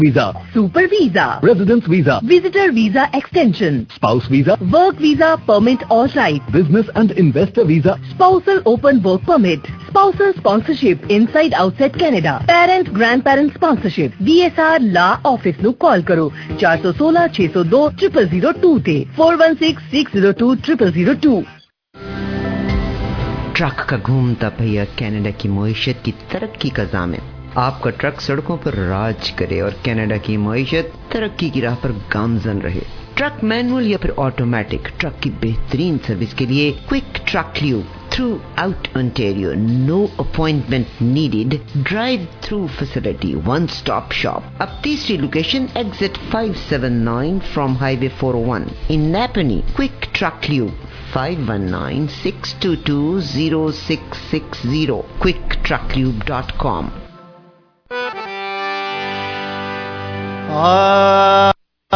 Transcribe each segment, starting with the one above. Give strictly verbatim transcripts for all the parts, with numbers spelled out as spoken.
visa, super visa, residence visa, visitor visa extension, spouse visa, work visa permit all right, business and investor visa, spousal open work permit, spousal sponsorship inside outside Canada, parent grandparent sponsorship. D S R Law Office ਨੂੰ ਕਾਲ ਕਰੋ four one six, six zero two, zero zero zero two ਤੇ four one six, six zero two, zero zero zero two. Truck کا گھومتا پہیا Canada کی معیشت کی ترقی کا ضامن. آپ کا ٹرک سڑکوں پر راج کرے اور کینیڈا کی معیشت ترقی کی راہ پر گامزن رہے. ٹرک مینول یا پھر آٹومیٹک ٹرک کی بہترین سروس کے لیے Quick Truck Lube throughout Ontario. No appointment needed. Drive through facility. One stop shop. اب تیسری location exit five seven nine from highway four oh one in Napanee. Quick Truck Lube five one nine, six two two, zero six six zero. quick truck lube dot com. Ah,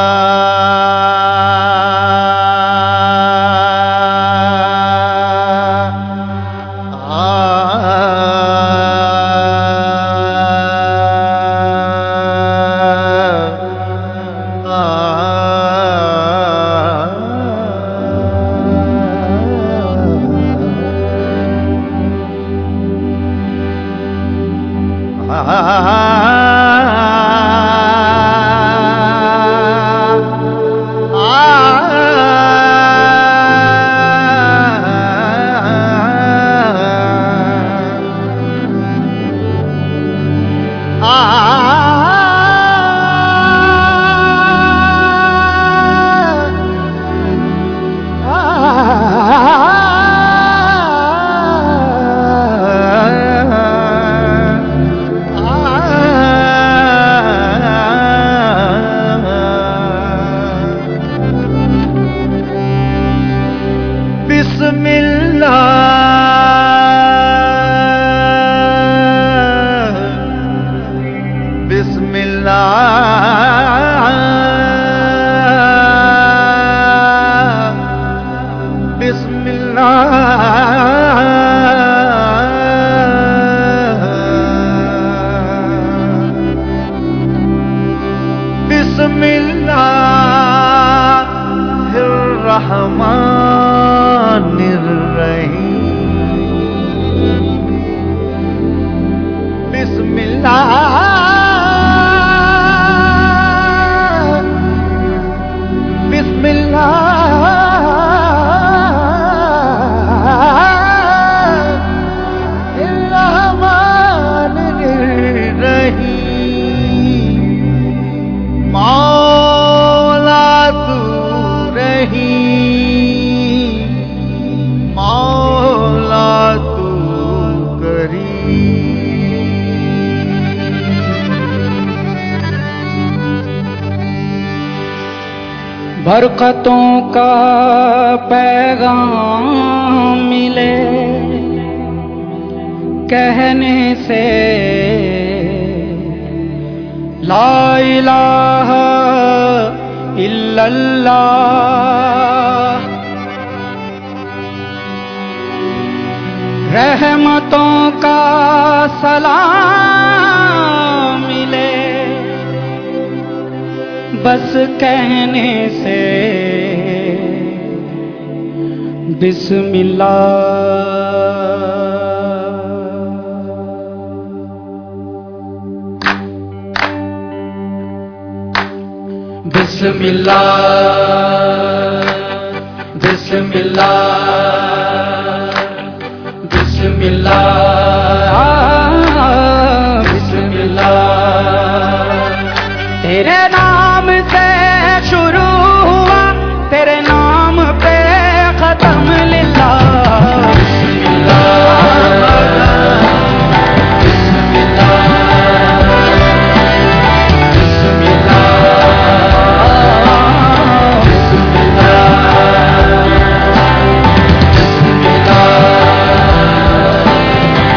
برکتوں کا پیغام ملے کہنے سے لا الہ الا اللہ. رحمتوں کا سلام ملے بس کہنے سے بسم اللہ. بسم اللہ بسم اللہ بسم اللہ بسم اللہ. تیرے نام سے شروع ہوا تیرے نام پہ ختم للہ. بسم اللہ بسم اللہ بسم اللہ بسم اللہ.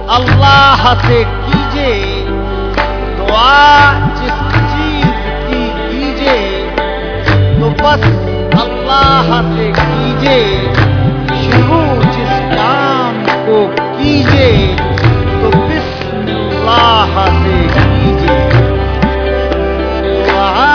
اللہ سے کیجے دعا جس چیز کی کیجے تو بس اللہ سے کیجے شروع جس کام کو کیجے تو بسم اللہ سے کیجے دعا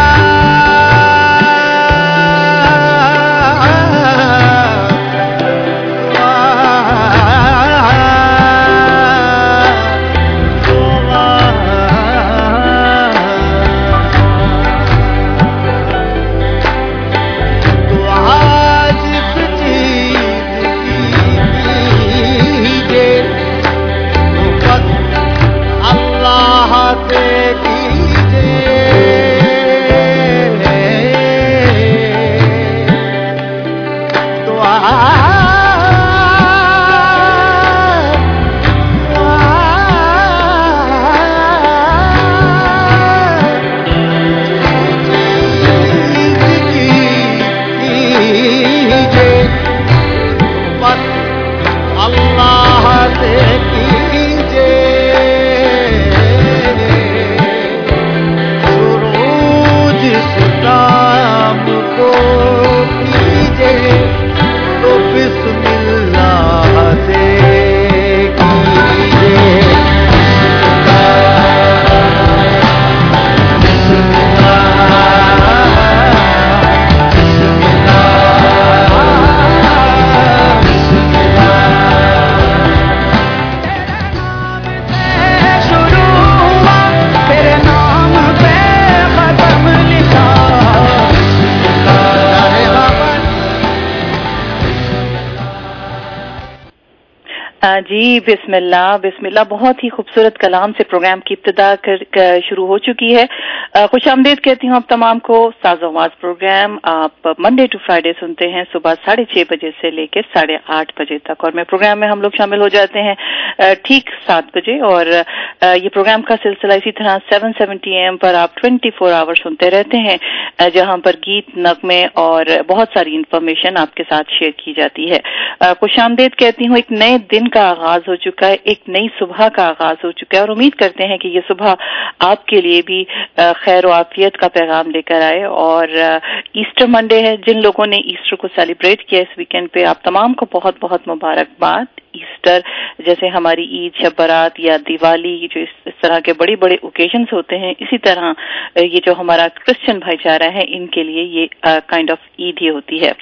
جی بسم اللہ بسم اللہ بہت ہی خوبصورت کلام سے پروگرام کی ابتدا کر شروع ہو چکی ہے. خوش آمدید کہتی ہوں آپ تمام کو. ساز و آواز پروگرام آپ منڈے ٹو فرائیڈے سنتے ہیں صبح ساڑھے چھ بجے سے لے کے ساڑھے آٹھ بجے تک, اور میں پروگرام میں ہم لوگ شامل ہو جاتے ہیں ٹھیک سات بجے, اور یہ پروگرام کا سلسلہ اسی طرح سیون سیونٹی اے ایم پر آپ ٹوینٹی فور آور سنتے رہتے ہیں, جہاں پر گیت نغمے اور بہت ساری انفارمیشن آپ کے ساتھ شیئر کی جاتی ہے. خوش آمدید کہتی ہوں. ایک نئے دن کا آغاز ہو چکا ہے, ایک نئی صبح کا آغاز ہو چکا ہے, اور امید کرتے ہیں کہ یہ صبح آپ کے لیے بھی خیر و عافیت کا پیغام لے کر آئے. اور ایسٹر منڈے ہے, جن لوگوں نے ایسٹر کو سیلیبریٹ کیا اس ویکینڈ پہ آپ تمام کو بہت بہت مبارکباد. ایسٹر جیسے ہماری عید, شب برات یا دیوالی, جو اس طرح کے بڑے بڑے اوکیشنز ہوتے ہیں, اسی طرح یہ جو ہمارا کرسچن بھائی چارہ ہے ان کے لیے یہ کائنڈ آف عید ہی ہوتی ہے.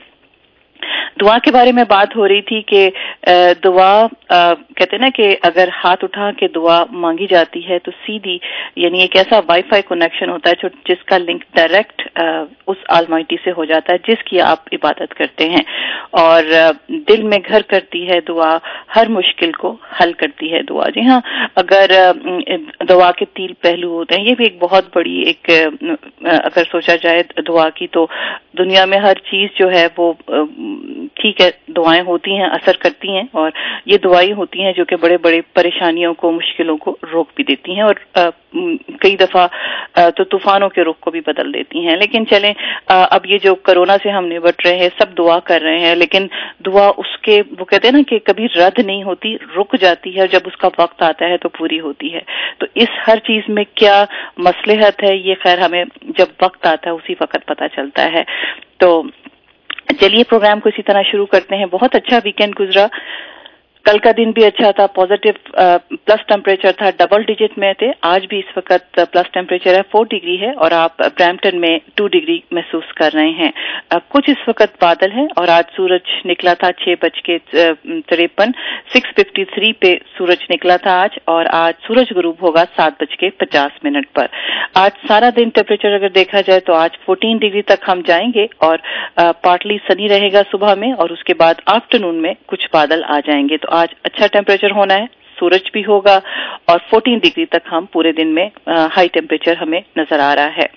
دعا کے بارے میں بات ہو رہی تھی کہ دعا کہتے ہیں نا کہ اگر ہاتھ اٹھا کے دعا مانگی جاتی ہے تو سیدھی, یعنی ایک ایسا وائی فائی کنیکشن ہوتا ہے جس کا لنک ڈائریکٹ اس آلمائٹی سے ہو جاتا ہے جس کی آپ عبادت کرتے ہیں, اور دل میں گھر کرتی ہے دعا, ہر مشکل کو حل کرتی ہے دعا. جی ہاں, اگر دعا کے تین پہلو ہوتے ہیں, یہ بھی ایک بہت بڑی ایک اگر سوچا جائے دعا کی تو دنیا میں ہر چیز جو ہے وہ ٹھیک ہے دعائیں ہوتی ہیں, اثر کرتی ہیں, اور یہ دعائیں ہوتی ہیں جو کہ بڑے بڑے پریشانیوں کو, مشکلوں کو روک بھی دیتی ہیں, اور کئی دفعہ تو طوفانوں کے رخ کو بھی بدل دیتی ہیں. لیکن چلیں, اب یہ جو کرونا سے ہم نبٹ رہے ہیں, سب دعا کر رہے ہیں, لیکن دعا اس کے وہ کہتے ہیں نا کہ کبھی رد نہیں ہوتی, رک جاتی ہے, اور جب اس کا وقت آتا ہے تو پوری ہوتی ہے. تو اس ہر چیز میں کیا مصلحت ہے یہ خیر ہمیں جب وقت آتا ہے اسی وقت پتہ چلتا ہے. تو چلیے پروگرام کو اسی طرح شروع کرتے ہیں. بہت اچھا ویکینڈ گزرا, کل کا دن بھی اچھا تھا, پازیٹیو پلس ٹیمپریچر تھا, ڈبل ڈیجٹ میں تھے. آج بھی اس وقت پلس ٹیمپریچر ہے, فور ڈگری ہے, اور آپ برامپٹن میں ٹو ڈگری محسوس کر رہے ہیں. کچھ اس وقت بادل ہے, اور آج سورج نکلا تھا چھ بج کے تریپن سکس ففٹی تھری پہ سورج نکلا تھا آج, اور آج سورج غروب ہوگا سات بج کے پچاس منٹ پر. آج سارا دن ٹیمپریچر اگر دیکھا جائے تو آج فورٹین ڈگری تک ہم جائیں گے, اور پارٹلی سنی رہے گا صبح میں, اور اس کے بعد آفٹرنون میں کچھ بادل آ جائیں گے. تو آج اچھا ٹیمپریچر ہونا ہے, سورج بھی ہوگا, اور فورٹین ڈگری تک ہم پورے دن میں ہائی ٹیمپریچر ہمیں نظر آ رہا ہے.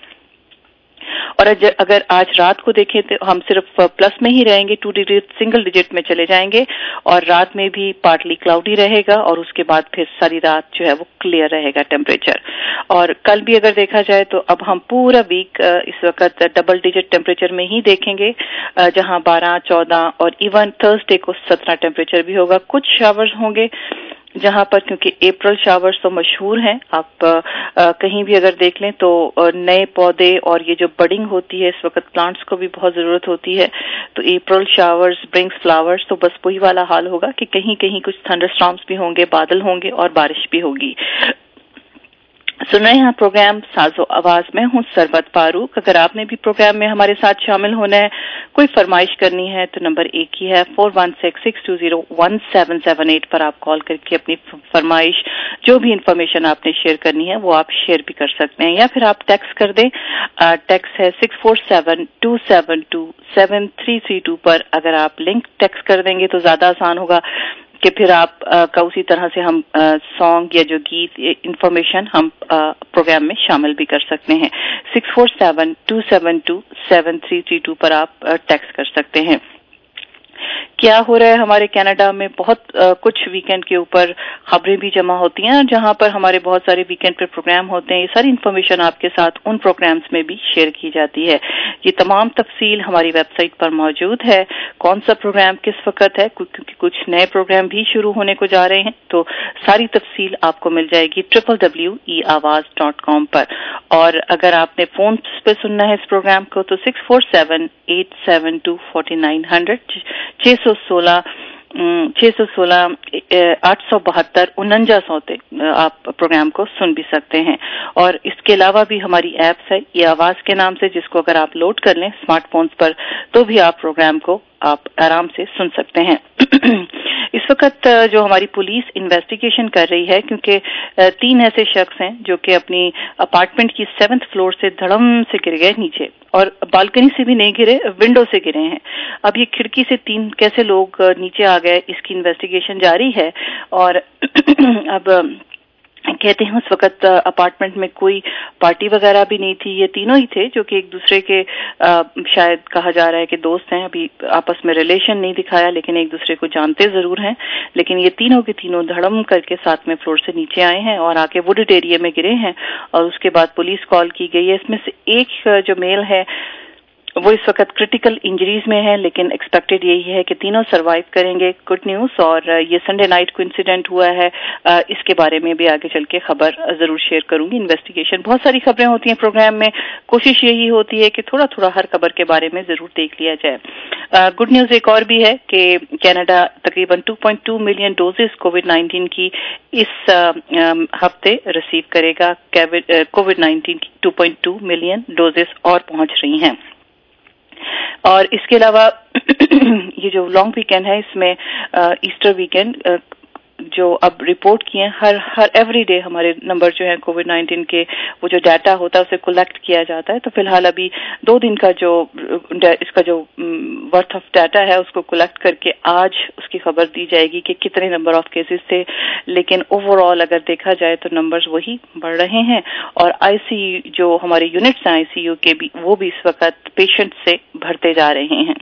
اور اگر آج رات کو دیکھیں تو ہم صرف پلس میں ہی رہیں گے, ٹو ڈگری سنگل ڈیجٹ میں چلے جائیں گے, اور رات میں بھی پارٹلی کلاؤڈی رہے گا, اور اس کے بعد پھر ساری رات جو ہے وہ کلیئر رہے گا ٹیمپریچر. اور کل بھی اگر دیکھا جائے تو اب ہم پورا ویک اس وقت ڈبل ڈیجٹ ٹیمپریچر میں ہی دیکھیں گے, جہاں بارہ چودہ اور ایون تھرسڈے کو سترہ ٹیمپریچر بھی ہوگا. کچھ شاورز ہوں گے जहां पर क्योंकि अप्रैल शावर्स तो मशहूर हैं, आप आ, कहीं भी अगर देख लें तो नए पौधे और ये जो बडिंग होती है इस वक्त प्लांट्स को भी बहुत जरूरत होती है, तो अप्रैल शावर्स ब्रिंग्स फ्लावर्स, तो बस वही वाला हाल होगा कि कहीं कहीं कुछ थंडरस्टॉर्म्स भी होंगे, बादल होंगे और बारिश भी होगी। सुन रहे हैं प्रोग्राम साजो आवाज में, हूँ सरबत फारूक। अगर आपने भी प्रोग्राम में हमारे साथ शामिल होना है, कोई फरमाइश करनी है तो नंबर एक ही है four one six six two zero one seven seven eight पर आप कॉल करके अपनी फरमाइश, जो भी इंफॉर्मेशन आपने शेयर करनी है वो आप शेयर भी कर सकते हैं, या फिर आप टेक्स्ट कर दें। टेक्स्ट है six four seven two seven two seven three three two पर। अगर आप लिंक टेक्स्ट कर देंगे तो ज्यादा आसान होगा कि फिर आप आ, का उसी तरह से हम सॉन्ग या जो गीत इंफॉर्मेशन हम आ, प्रोग्राम में शामिल भी कर सकते हैं। Six four seven two seven two seven three three two पर आप टेक्स्ट कर सकते हैं। क्या हो रहा है हमारे कनाडा में, बहुत आ, कुछ वीकेंड के ऊपर खबरें भी जमा होती हैं, जहां पर हमारे बहुत सारे वीकेंड पे प्रोग्राम होते हैं। ये सारी इन्फॉर्मेशन आपके साथ उन प्रोग्राम्स में भी शेयर की जाती है। ये तमाम तफसील हमारी वेबसाइट पर मौजूद है, कौन सा प्रोग्राम किस वक्त है, क्योंकि कुछ नए प्रोग्राम भी शुरू होने को जा रहे हैं, तो सारी तफसील आपको मिल जाएगी ट्रिपल डब्ल्यू ई आवाज डॉट कॉम पर। और अगर आपने फोन पे सुनना है इस प्रोग्राम को तो six four seven eight seven two forty nine hundred छह सौ सोलह छह सौ सोलह आठ सौ बहत्तर उनंजा सौते आप प्रोग्राम को सुन भी सकते हैं। और इसके अलावा भी हमारी ऐप्स है ये आवाज के नाम से, जिसको अगर आप लोड कर लें स्मार्टफोन्स पर तो भी आप प्रोग्राम को आप आराम से सुन सकते हैं। इस वक्त जो हमारी पुलिस इन्वेस्टिगेशन कर रही है, क्योंकि तीन ऐसे शख्स हैं जो कि अपनी अपार्टमेंट की सेवेंथ फ्लोर से धड़म से गिर गए नीचे, और बालकनी से भी नहीं गिरे, विंडो से गिरे हैं। अब ये खिड़की से तीन कैसे लोग नीचे आ गए, इसकी इन्वेस्टिगेशन जारी है। और अब कहते हैं उस वक्त अपार्टमेंट में कोई पार्टी वगैरह भी नहीं थी, ये तीनों ही थे जो कि एक दूसरे के आ, शायद कहा जा रहा है कि दोस्त हैं, अभी आपस में रिलेशन नहीं दिखाया लेकिन एक दूसरे को जानते जरूर हैं। लेकिन ये तीनों के तीनों धड़म करके सातवें फ्लोर से नीचे आए हैं और आके वुडेड एरिया में गिरे हैं, और उसके बाद पुलिस कॉल की गई है। इसमें से एक जो मेल है वो इस वक्त क्रिटिकल इंजरीज में है, लेकिन एक्सपेक्टेड यही है कि तीनों सरवाइव करेंगे। Good news. और ये संडे नाइट को इंसिडेंट हुआ है, इसके बारे में भी आगे चल के खबर जरूर शेयर करूंगी। इन्वेस्टिगेशन, बहुत सारी खबरें होती हैं प्रोग्राम में, कोशिश यही होती है कि थोड़ा थोड़ा हर खबर के बारे में जरूर देख लिया जाए। गुड न्यूज एक और भी है कि कनाडा तकरीबन two point two million doses COVID nineteen की इस हफ्ते रिसीव करेगा। कोविड नाइन्टीन की two point two million doses और पहुंच रही हैं। और इसके अलावा ये जो लॉन्ग वीकेंड है, इसमें ईस्टर वीकेंड जो अब रिपोर्ट किए हैं, हर हर एवरी डे हमारे नंबर जो है कोविड नाइन्टीन के, वो जो डाटा होता है उसे कलेक्ट किया जाता है। तो फिलहाल अभी दो दिन का जो इसका जो वर्थ ऑफ डाटा है उसको कलेक्ट करके आज उसकी खबर दी जाएगी कि कितने नंबर ऑफ केसेस थे। लेकिन ओवरऑल अगर देखा जाए तो नंबर्स वही बढ़ रहे हैं, और आईसीयू जो हमारे यूनिट्स हैं आईसीयू के भी, वो भी इस वक्त पेशेंट से भरते जा रहे हैं।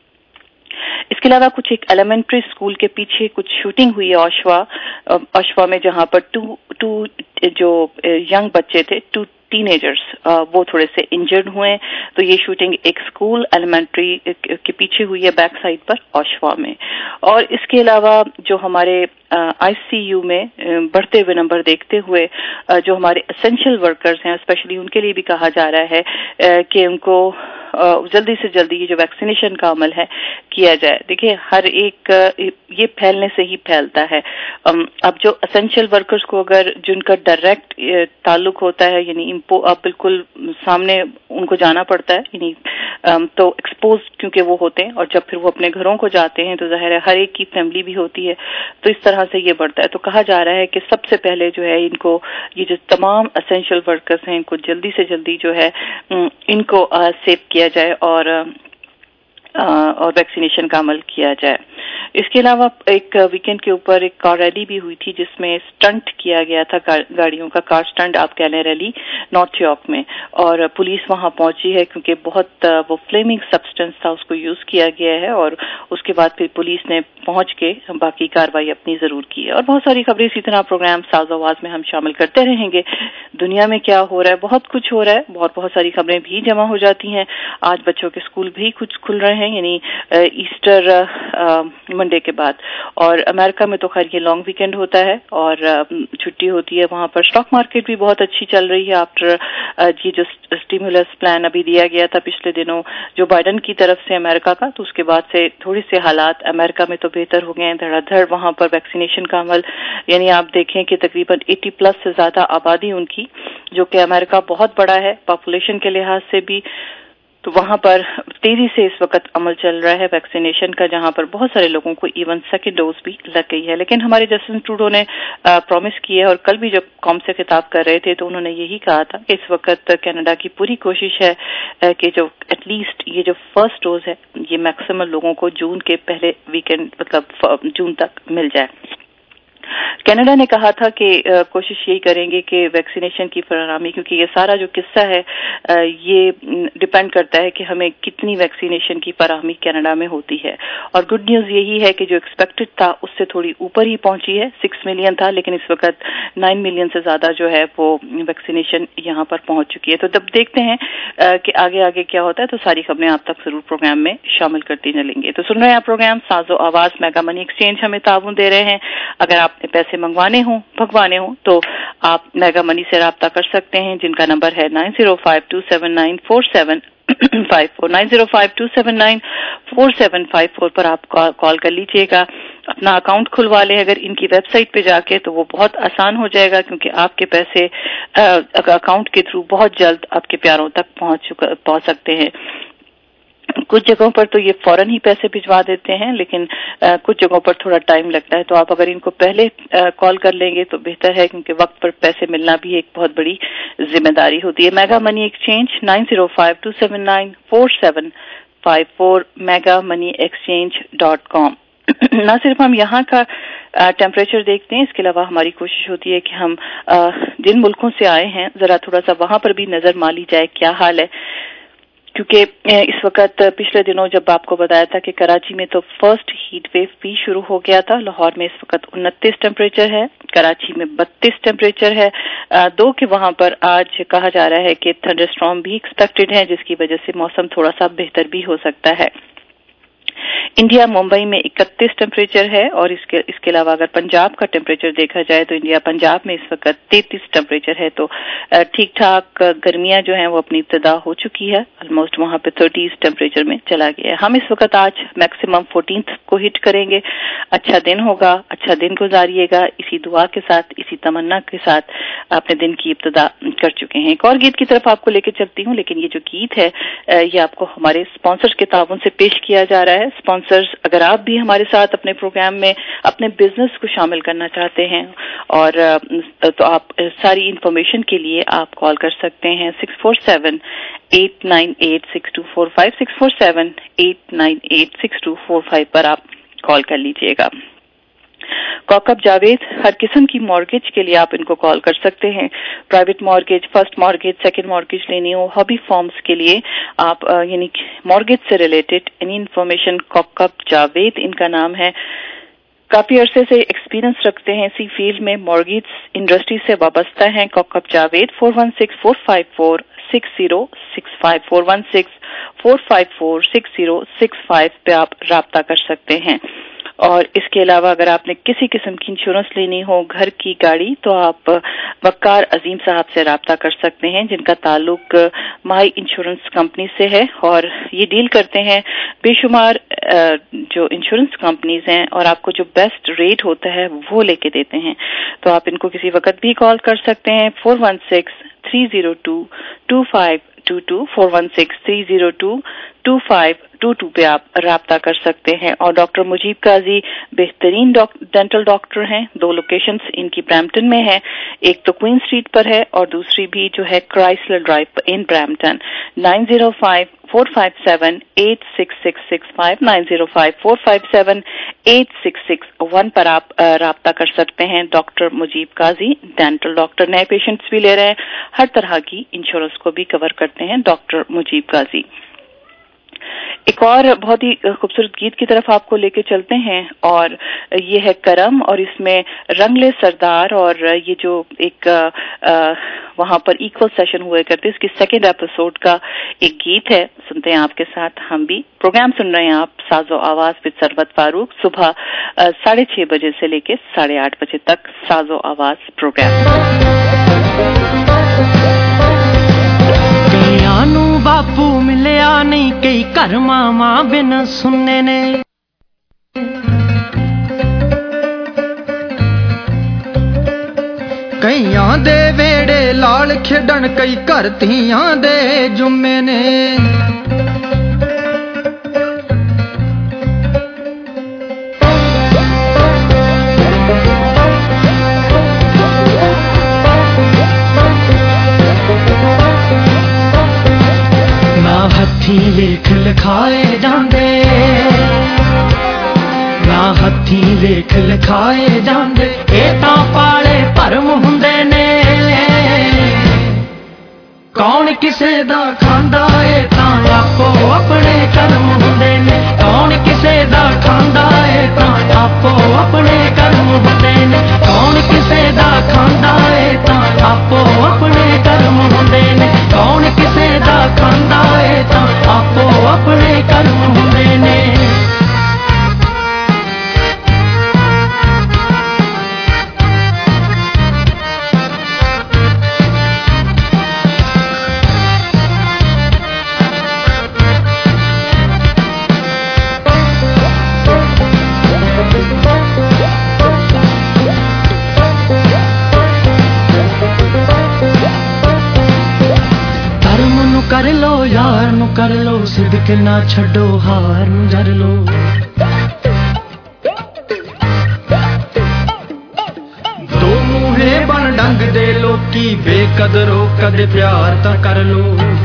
इसके अलावा कुछ एक एलिमेंट्री स्कूल के पीछे कुछ शूटिंग हुई है ओशवा ओशवा में, जहां पर टू टू जो यंग बच्चे थे, टू टीनेजर्स, वो थोड़े से इंजर्ड हुए। तो ये शूटिंग एक स्कूल एलिमेंट्री के पीछे हुई है बैक साइड पर ओशवा में। और इसके अलावा जो हमारे आईसीयू में बढ़ते हुए नंबर देखते हुए जो हमारे एसेंशियल वर्कर्स हैं, स्पेशली उनके लिए भी कहा जा रहा है कि उनको जल्दी से जल्दी ये जो वैक्सीनेशन का अमल है किया जाए। देखिए हर एक ये फैलने से ही फैलता है। अब जो एसेंशियल वर्कर्स को अगर जिनका डायरेक्ट ताल्लुक होता है, यानी अब बिल्कुल सामने उनको जाना पड़ता है, यानी तो एक्सपोज क्योंकि वो होते हैं, और जब फिर वो अपने घरों को जाते हैं तो जाहिर है हर एक की फैमिली भी होती है, तो इस तरह से ये बढ़ता है। तो कहा जा रहा है कि सबसे पहले जो है इनको, ये जो तमाम एसेंशियल वर्कर्स हैं, इनको जल्दी से जल्दी जो है इनको सेव किया जाए और और वैक्सीनेशन का अमल किया जाए। इसके अलावा एक वीकेंड के ऊपर एक कार रैली भी हुई थी जिसमें स्टंट किया गया था, गाड़ियों का कार स्टंट आप कह लें रैली, नॉर्थ यॉर्क में। और पुलिस वहां पहुंची है क्योंकि बहुत वो फ्लेमिंग सब्सटेंस था, उसको यूज किया गया है, और उसके बाद फिर पुलिस ने पहुंच के बाकी कार्रवाई अपनी जरूर की है। और बहुत सारी खबरें इसी तरह प्रोग्राम साज आवाज में हम शामिल करते रहेंगे। दुनिया में क्या हो रहा है, बहुत कुछ हो रहा है, बहुत बहुत सारी खबरें भी जमा हो जाती हैं। आज बच्चों के स्कूल भी कुछ खुल रहे हैं, यानी ईस्टर मंडे के बाद, और अमेरिका में तो खैर ये लॉन्ग वीकेंड होता है और छुट्टी होती है। वहां पर स्टॉक मार्केट भी बहुत अच्छी चल रही है आफ्टर ये जो स्टिमुलस प्लान अभी दिया गया था पिछले दिनों जो बाइडन की तरफ से अमेरिका का, तो उसके बाद से थोड़ी से हालात अमेरिका में तो बेहतर हो गए हैं धड़ाधड़। वहां पर वैक्सीनेशन का अमल, यानी आप देखें कि तकरीबन अस्सी प्लस से ज्यादा आबादी उनकी, जो कि अमेरिका बहुत बड़ा है पॉपुलेशन के लिहाज से भी, तो वहां पर तेजी से इस वक्त अमल चल रहा है वैक्सीनेशन का, जहां पर बहुत सारे लोगों को इवन सेकेंड डोज भी लग गई है। लेकिन हमारे जस्टिन ट्रूडो ने प्रॉमिस की है, और कल भी जब कॉम से खिताब कर रहे थे तो उन्होंने यही कहा था कि इस वक्त कनाडा की पूरी कोशिश है कि जो एटलीस्ट ये जो फर्स्ट डोज है ये मैक्सिमम लोगों को जून के पहले वीकेंड मतलब जून तक मिल जाए। कनाडा ने कहा था कि कोशिश यही करेंगे कि वैक्सीनेशन की फराहमी, क्योंकि ये सारा जो किस्सा है ये डिपेंड करता है कि हमें कितनी वैक्सीनेशन की फराहमी कनाडा में होती है। और गुड न्यूज यही है कि जो एक्सपेक्टेड था उससे थोड़ी ऊपर ही पहुंची है, सिक्स मिलियन था, लेकिन इस वक्त नाइन मिलियन से ज्यादा जो है वो वैक्सीनेशन यहाँ पर पहुंच चुकी है। तो तब देखते हैं कि आगे आगे क्या होता है, तो सारी खबरें आप तक जरूर प्रोग्राम में शामिल करती चलेंगे। तो सुन रहे हैं आप प्रोग्राम साजो आवाज, मेगा मनी एक्सचेंज हमें ताउन दे रहे हैं। अगर आप पैसे मंगवाने हो भगवाने हो तो आप मेगा मनी से राब्ता कर सकते हैं, जिनका नंबर है nine zero five two seven nine four seven five four nine zero five two seven nine four seven five four पर आप कॉल कर लीजिएगा। अपना अकाउंट खुलवा लें अगर इनकी वेबसाइट पे जाके, तो वो बहुत आसान हो जाएगा, क्योंकि आपके पैसे अकाउंट के थ्रू बहुत जल्द आपके प्यारों तक पहुंच पहुंच सकते हैं। कुछ जगहों पर तो ये फौरन ही पैसे भिजवा देते हैं, लेकिन आ, कुछ जगहों पर थोड़ा टाइम लगता है। तो आप अगर इनको पहले आ, कॉल कर लेंगे तो बेहतर है, क्योंकि वक्त पर पैसे मिलना भी एक बहुत बड़ी जिम्मेदारी होती है। Mega Money Exchange nine zero five two seven nine four seven five four Mega Money Exchange dot com. न सिर्फ हम यहाँ का टेम्परेचर देखते हैं, इसके अलावा हमारी कोशिश होती है कि हम आ, जिन मुल्कों से आए हैं जरा थोड़ा सा वहां पर भी नजर मार ली जाए क्या हाल है, क्योंकि इस वक्त पिछले दिनों जब आपको बताया था कि कराची में तो फर्स्ट हीट वेव भी शुरू हो गया था। लाहौर में इस वक्त उनतीस टेम्परेचर है, कराची में बत्तीस टेम्परेचर है, दो के वहां पर आज कहा जा रहा है कि थंडरस्टॉर्म भी एक्सपेक्टेड है, जिसकी वजह से मौसम थोड़ा सा बेहतर भी हो सकता है। इंडिया मुंबई में इकतीस टेम्परेचर है, और इसके इसके अलावा अगर पंजाब का टेम्परेचर देखा जाए तो इंडिया पंजाब में इस वक्त तैंतीस टेम्परेचर है। तो ठीक ठाक गर्मियां जो हैं वो अपनी इब्तिदा हो चुकी है, ऑलमोस्ट वहां पे तीस टेम्परेचर में चला गया है। हम इस वक्त आज मैक्सिमम चौदह को हिट करेंगे। अच्छा दिन होगा, अच्छा दिन गुजारिएगा, इसी दुआ के साथ, इसी तमन्ना के साथ अपने दिन की इब्तिदा कर चुके हैं। एक और गीत की तरफ आपको लेकर चलती हूँ, लेकिन ये जो गीत है ये आपको हमारे स्पॉन्सर्स के ताउन से पेश किया जा रहा है। स्पॉन्सर्स, अगर आप भी हमारे साथ अपने प्रोग्राम में अपने बिजनेस को शामिल करना चाहते हैं, और तो आप सारी इंफॉर्मेशन के लिए आप कॉल कर सकते हैं six four seven eight nine eight six two four five six four seven eight nine eight six two four five पर आप कॉल कर लीजिएगा। कॉकअप जावेद, हर किस्म की मॉर्गेज के लिए आप इनको कॉल कर सकते हैं। Private mortgage, first mortgage, second mortgage लेनी हो, हॉबी फॉर्म्स के लिए आप यानी मॉर्गेज से related any information, Kokab Javed इनका नाम है। काफी अरसे से एक्सपीरियंस रखते हैं इसी फील्ड में, मॉर्गेज इंडस्ट्री से वाबस्ता हैं। Kokab Javed four one six four five four six zero six five four one six four five four six zero six five पे आप राब्ता कर सकते हैं। और इसके अलावा अगर आपने किसी किस्म की इंश्योरेंस लेनी हो, घर की, गाड़ी, तो आप वक्कार अजीम साहब से राब्ता कर सकते हैं, जिनका ताल्लुक माई इंश्योरेंस कंपनी से है, और ये डील करते हैं बेशुमार जो इंश्योरेंस कंपनीज हैं, और आपको जो बेस्ट रेट होता है वो लेके देते हैं। तो आप इनको किसी वक्त भी कॉल कर सकते हैं four one six three zero two two five two two four one six three zero two two five two two पे आप राब्ता कर सकते हैं। और डॉक्टर मुजीब काजी बेहतरीन डेंटल डॉक्टर हैं। दो लोकेशंस इनकी ब्रैम्पटन में है, एक तो क्वीन स्ट्रीट पर है और दूसरी भी जो है Chrysler Drive in Brampton. Nine zero five four five seven eight six six six five nine zero five four five seven eight six six one पर आप राब्ता कर सकते हैं। Doctor Mujeeb Qazi dental doctor, नए पेशेंट्स भी ले रहे हैं, हर तरह की इंश्योरेंस को भी कवर करते हैं डॉक्टर मुजीब काजी। ایک اور بہت ہی خوبصورت گیت کی طرف آپ کو لے کے چلتے ہیں اور یہ ہے کرم اور اس میں رنگلے سردار اور یہ جو ایک وہاں پر ایکول سیشن ہوا کرتے اس کی سیکنڈ ایپیسوڈ کا ایک گیت ہے. سنتے ہیں آپ کے ساتھ ہم بھی. پروگرام سن رہے ہیں آپ ساز و آواز وذ ثروت فاروق. صبح ساڑھے چھ بجے سے لے کے ساڑھے آٹھ بجے تک ساز و آواز پروگرام. نو باپو ملیا نہیں کئی گھر ماما بن سننے نے کئیاں دے ویڑے لال کھیڈن کئی گھر تھیاں دے جمعے نے ہتھی لکھ لکھائے جاندے نہ ہتھی لکھ لکھائے جاندے اے تاں پالے پرم ہوندے نے کون کسے دا کھاندا اے تاں آپو اپنے کرم ہوندے نے کون کسے دا کھاندا اے تاں آپو اپنے کرم ہوندے نے کون کسے دا کھاندا اے تاں آپو اپنے کرم ہوندے نے کون کسے دا کھاندا اے تاں آپو اپنے کرم ہوندے نے. کر لو یار نو کر لو صدق نہ چھڈو ہار نو جر لو دو منہے بن ڈنگ دے لوکی بے قدرو کدے پیار تا کر لو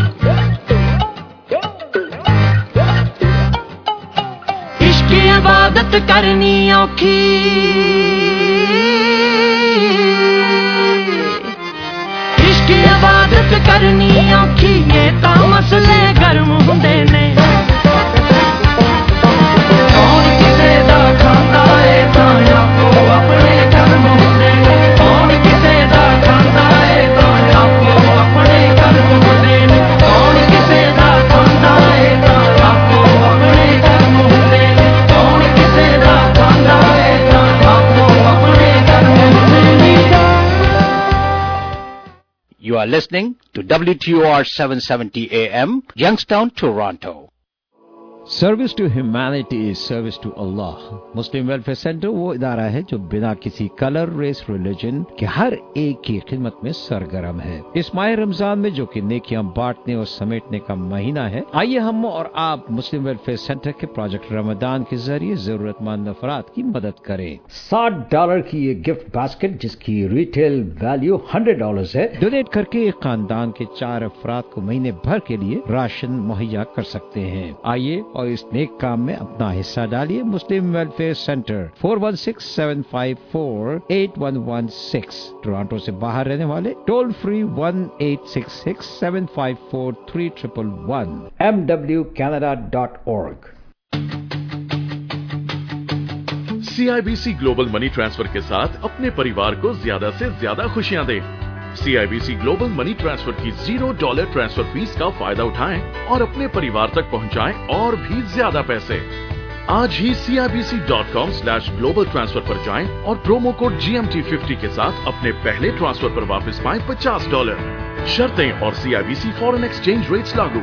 عشق عبادت کرنی اوکھی عبادت کرنی اوکھی یہ تا مسئلے گرم ہوندے نے کون کسے دا کھاندا اے تاں آپو اپنے کرم ہوندے نے کون کسے دا کھاندا اے تاں آپو اپنے کرم ہوندے نے کون کسے دا کھاندا اے تاں آپو اپنے کرم ہوندے نے کون کسے دا کھاندا اے تاں آپو اپنے کرم ہوندے نے. You are listening to W T O R seven seventy A M, Youngstown, Toronto. Service to humanity service to Allah. Muslim welfare centre وہ ادارہ ہے جو بنا کسی کلر ریس ریلیجن کے ہر ایک کی خدمت میں سرگرم ہے. اس ماہ رمضان میں جو کہ نیکیاں بانٹنے اور سمیٹنے کا مہینہ ہے، آئیے ہم اور آپ مسلم ویلفیئر سینٹر کے پروجیکٹ رمضان کے ذریعے ضرورت مند افراد کی مدد کریں. ساٹھ ڈالر کی یہ گفٹ باسکٹ جس کی ریٹیل ویلیو ہنڈریڈ ڈالرز ہے، ڈونیٹ کر کے ایک خاندان کے چار افراد کو مہینے بھر کے لیے راشن مہیا کر سکتے ہیں. آئیے اور اس نیک کام میں اپنا حصہ ڈالیے. Muslim welfare centre four one six seven five four eight one one six. Toronto سے باہر رہنے والے toll free one eight six six seven five four three triple one. M W Canada dot org. C I B C global money transfer کے ساتھ اپنے پریوار کو زیادہ سے زیادہ خوشیاں دیں. C I B C global money transfer کی زیرو ڈالر ٹرانسفر فیس کا فائدہ اٹھائیں اور اپنے پریوار تک پہنچائیں اور بھی زیادہ پیسے. آج ہی C I B C dot com slash global transfer پر جائیں اور promo code G M T fifty کے ساتھ اپنے پہلے ٹرانسفر پر واپس پائیں پچاس ڈالر. شرطیں اور C I B C foreign exchange rates لاگو.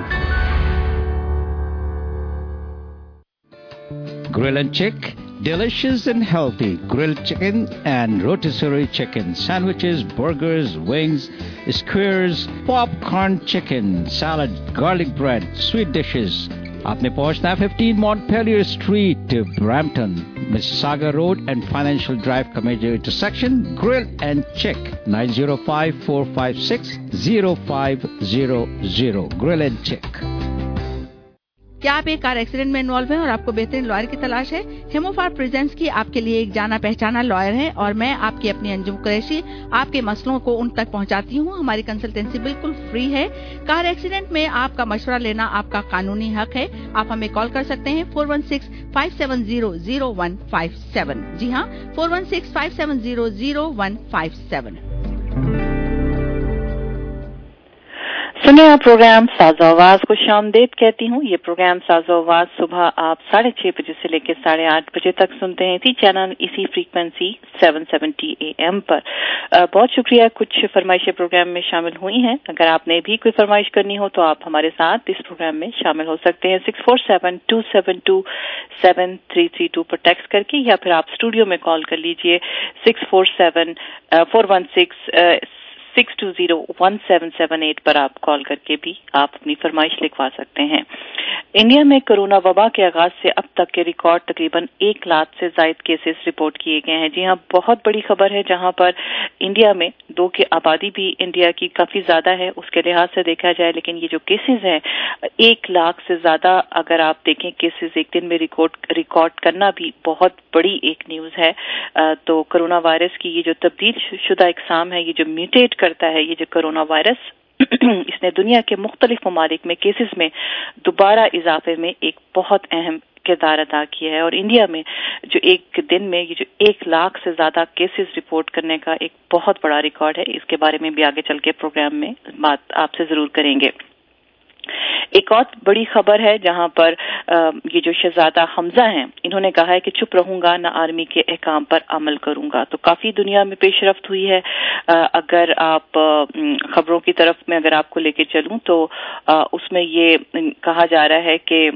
Grill and Chick, delicious and healthy grilled chicken and rotisserie chicken, sandwiches, burgers, wings, skewers, popcorn chicken, salad, garlic bread, sweet dishes. آپ نے پہنچنا ہے fifteen Montpelier Street Brampton, Mississauga Road and Financial Drive کا major intersection. Grill and Chick nine zero five four five six zero five zero zero. Grill and Chick. क्या आप एक car accident में involve हैं और आपको बेहतरीन लॉयर की तलाश है? हेमोफार प्रेजेंट्स की आपके लिए एक जाना पहचाना लॉयर है और मैं आपकी अपनी अंजुम कुरैशी आपके मसलों को उन तक पहुंचाती हूं। हमारी कंसल्टेंसी बिल्कुल फ्री है। कार एक्सीडेंट में आपका मशवरा लेना आपका कानूनी हक है। आप हमें कॉल कर सकते हैं four one six five seven zero zero one five seven. जी हाँ, four one six five seven zero zero one five seven. सुने आप प्रोग्राम साज़ो आवाज को शामदेद कहती हूँ। ये प्रोग्राम साज़ो आवाज सुबह आप साढ़े छह बजे से लेकर साढ़े आठ बजे तक सुनते हैं इसी चैनल, इसी frequency seven seventy A M पर। आ, बहुत शुक्रिया। कुछ फरमाइशें प्रोग्राम में शामिल हुई हैं। अगर आपने भी कोई फरमाइश करनी हो तो आप हमारे साथ इस प्रोग्राम में शामिल हो सकते हैं six four seven two seven two seven three three two पर टेक्स्ट करके, या फिर आप स्टूडियो में कॉल कर लीजिए six four seven four one six six two zero one seven seven eight पर आप कॉल करके भी आप अपनी फरमाइश लिखवा सकते हैं। इंडिया में कोरोना वबा के आगाज से अब तक के रिकॉर्ड तकरीबन एक लाख से ज्यादा केसेस रिपोर्ट किए गए हैं। जी हाँ, बहुत बड़ी खबर है, जहां पर इंडिया में दो की आबादी भी इंडिया की काफी ज्यादा है उसके लिहाज से देखा जाए, लेकिन ये जो केसेस हैं एक लाख से ज्यादा अगर आप देखें केसेस एक दिन में रिकॉर्ड रिकॉर्ड करना भी बहुत बड़ी एक न्यूज है। तो कोरोना वायरस की ये जो तब्दील शुदा इकसाम है, ये जो म्यूटेट करता है, ये जो कोरोना वायरस इसने दुनिया के मुख्तलिफ ममालिक में केसेस में दोबारा इजाफे में एक बहुत अहम किरदार अदा किया है। और इंडिया में जो एक दिन में ये जो एक लाख से ज्यादा केसेस रिपोर्ट करने का एक बहुत बड़ा रिकॉर्ड है, इसके बारे में भी आगे चल के प्रोग्राम में बात आपसे जरूर करेंगे। एक और बड़ी खबर है जहां पर ये जो शहजादा हमजा हैं, इन्होंने कहा है कि चुप रहूंगा, न आर्मी के अहकाम पर अमल करूंगा। तो काफी दुनिया में पेशरफ्त हुई है। अगर आप खबरों की तरफ में अगर आपको लेके चलूं तो उसमें ये कहा जा रहा है कि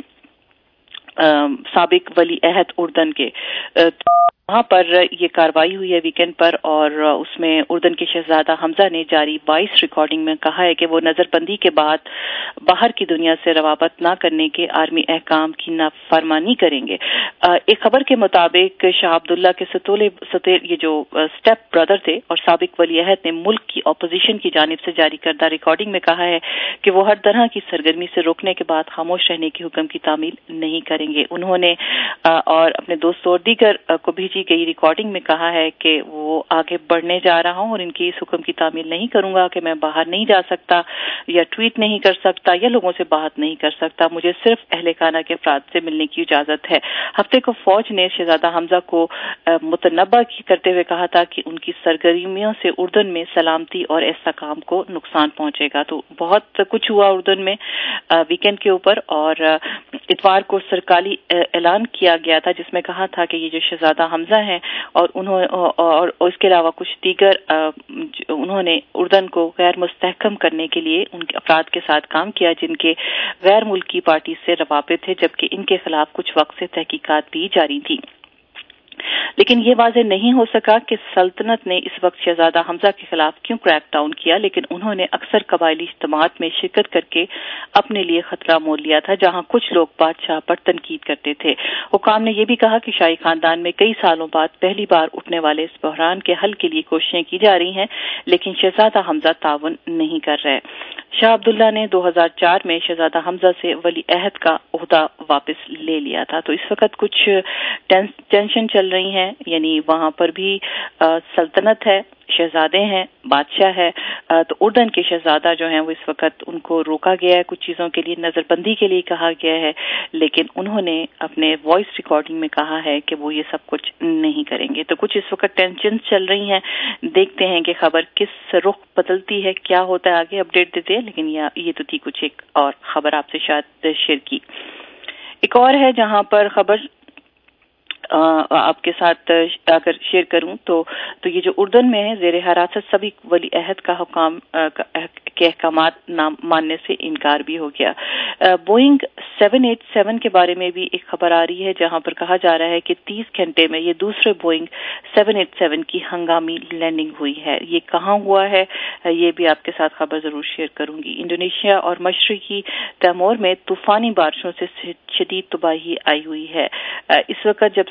साबिक वली अहद उर्दन के वहां पर ये कार्रवाई हुई है वीकेंड पर, और उसमें उर्दन के शहजादा हमजा ने जारी बाईस रिकॉर्डिंग में कहा है कि वो नजरबंदी के बाद बाहर की दुनिया से रवाबत ना करने के आर्मी अहकाम की नाफरमानी करेंगे। एक खबर के मुताबिक शाह अब्दुल्ला के सतोले सतेल ये जो स्टेप ब्रदर थे और साबिक वली अहद ने मुल्क की अपोजिशन की जानिब से जारी करदा रिकॉर्डिंग में कहा है कि वो हर तरह की सरगर्मी से रोकने के बाद खामोश रहने के हुक्म की तामील नहीं करेंगे। उन्होंने और अपने दोस्तों और दीगर को भेजी गई रिकॉर्डिंग में कहा है कि वो आगे बढ़ने जा रहा हूं और इनकी इस हुक्म की तामील नहीं करूंगा कि मैं बाहर नहीं जा सकता या ट्वीट नहीं कर सकता या लोगों से बात नहीं कर सकता। मुझे सिर्फ अहले खाना के अफराद से मिलने की इजाजत है। हफ्ते को फौज ने शहजादा हमजा को मुतनब्बा करते हुए कहा था कि उनकी सरगर्मियों से उर्दन में सलामती और इस्तेकाम को नुकसान पहुंचेगा। तो बहुत कुछ हुआ उर्दन में वीकेंड के ऊपर, और इतवार को सरकारी ऐलान किया गया था जिसमें कहा था कि ये जो शहजादा हमजा हैं और उन्होंने और इसके अलावा कुछ दीगर उन्होंने उर्दन को गैर मुस्तहकम करने के लिए उनके अफराद के साथ काम किया जिनके गैर मुल्की पार्टी से रवाबित थे, जबकि इनके खिलाफ कुछ वक्त से तहकीकात भी जारी थी। लेकिन ये वाज़ेह नहीं हो सका कि सल्तनत ने इस वक्त शहजादा हमजा के खिलाफ क्यों क्रैक डाउन किया, लेकिन उन्होंने अक्सर कबायली इज्तिमात में शिरकत करके अपने लिए खतरा मोल लिया था, जहां कुछ लोग बादशाह पर तनकीद करते थे। हुकाम ने यह भी कहा कि शाही खानदान में कई सालों बाद पहली बार उठने वाले इस बहरान के हल के लिए कोशिशें की जा रही हैं, लेकिन शहजादा हमजा तावन नहीं कर रहे। शाह अब्दुल्ला ने दो हज़ार चार में शहजादा हमजा से वली अहद का ओहदा वापस ले लिया था। तो इस वक्त कुछ टेंशन चल रही है, यानी वहां पर भी आ, सल्तनत है, शहजादे हैं, बादशाह है। आ, तो उर्दन के शहजादा जो हैं वो इस वक्त उनको रोका गया है, कुछ चीजों के लिए नजरबंदी के लिए कहा गया है, लेकिन उन्होंने अपने वॉइस रिकॉर्डिंग में कहा है कि वो ये सब कुछ नहीं करेंगे। तो कुछ इस वक्त टेंशन चल रही हैं, देखते हैं कि खबर किस रुख बदलती है, क्या होता है, आगे अपडेट देते हैं। लेकिन ये तो थी कुछ एक और खबर आपसे शायद शेयर की। एक और है जहां पर खबर आ, आपके साथ अगर शेयर करूं तो तो ये जो उर्दन में है ज़ेरे हिरासत सभी वली अहद का हुकाम के अहकामात ना मानने से इनकार भी हो गया। बोइंग सेवन एट सेवन के बारे में भी एक खबर आ रही है जहां पर कहा जा रहा है कि तीस घंटे में ये दूसरे बोइंग सेवन एट सेवन की हंगामी लैंडिंग हुई है। ये कहाँ हुआ है ये भी आपके साथ खबर जरूर शेयर करूंगी। इंडोनेशिया और मशरकी तैमूर में तूफानी बारिशों से शदीद तबाही आई हुई है। इस वक्त जब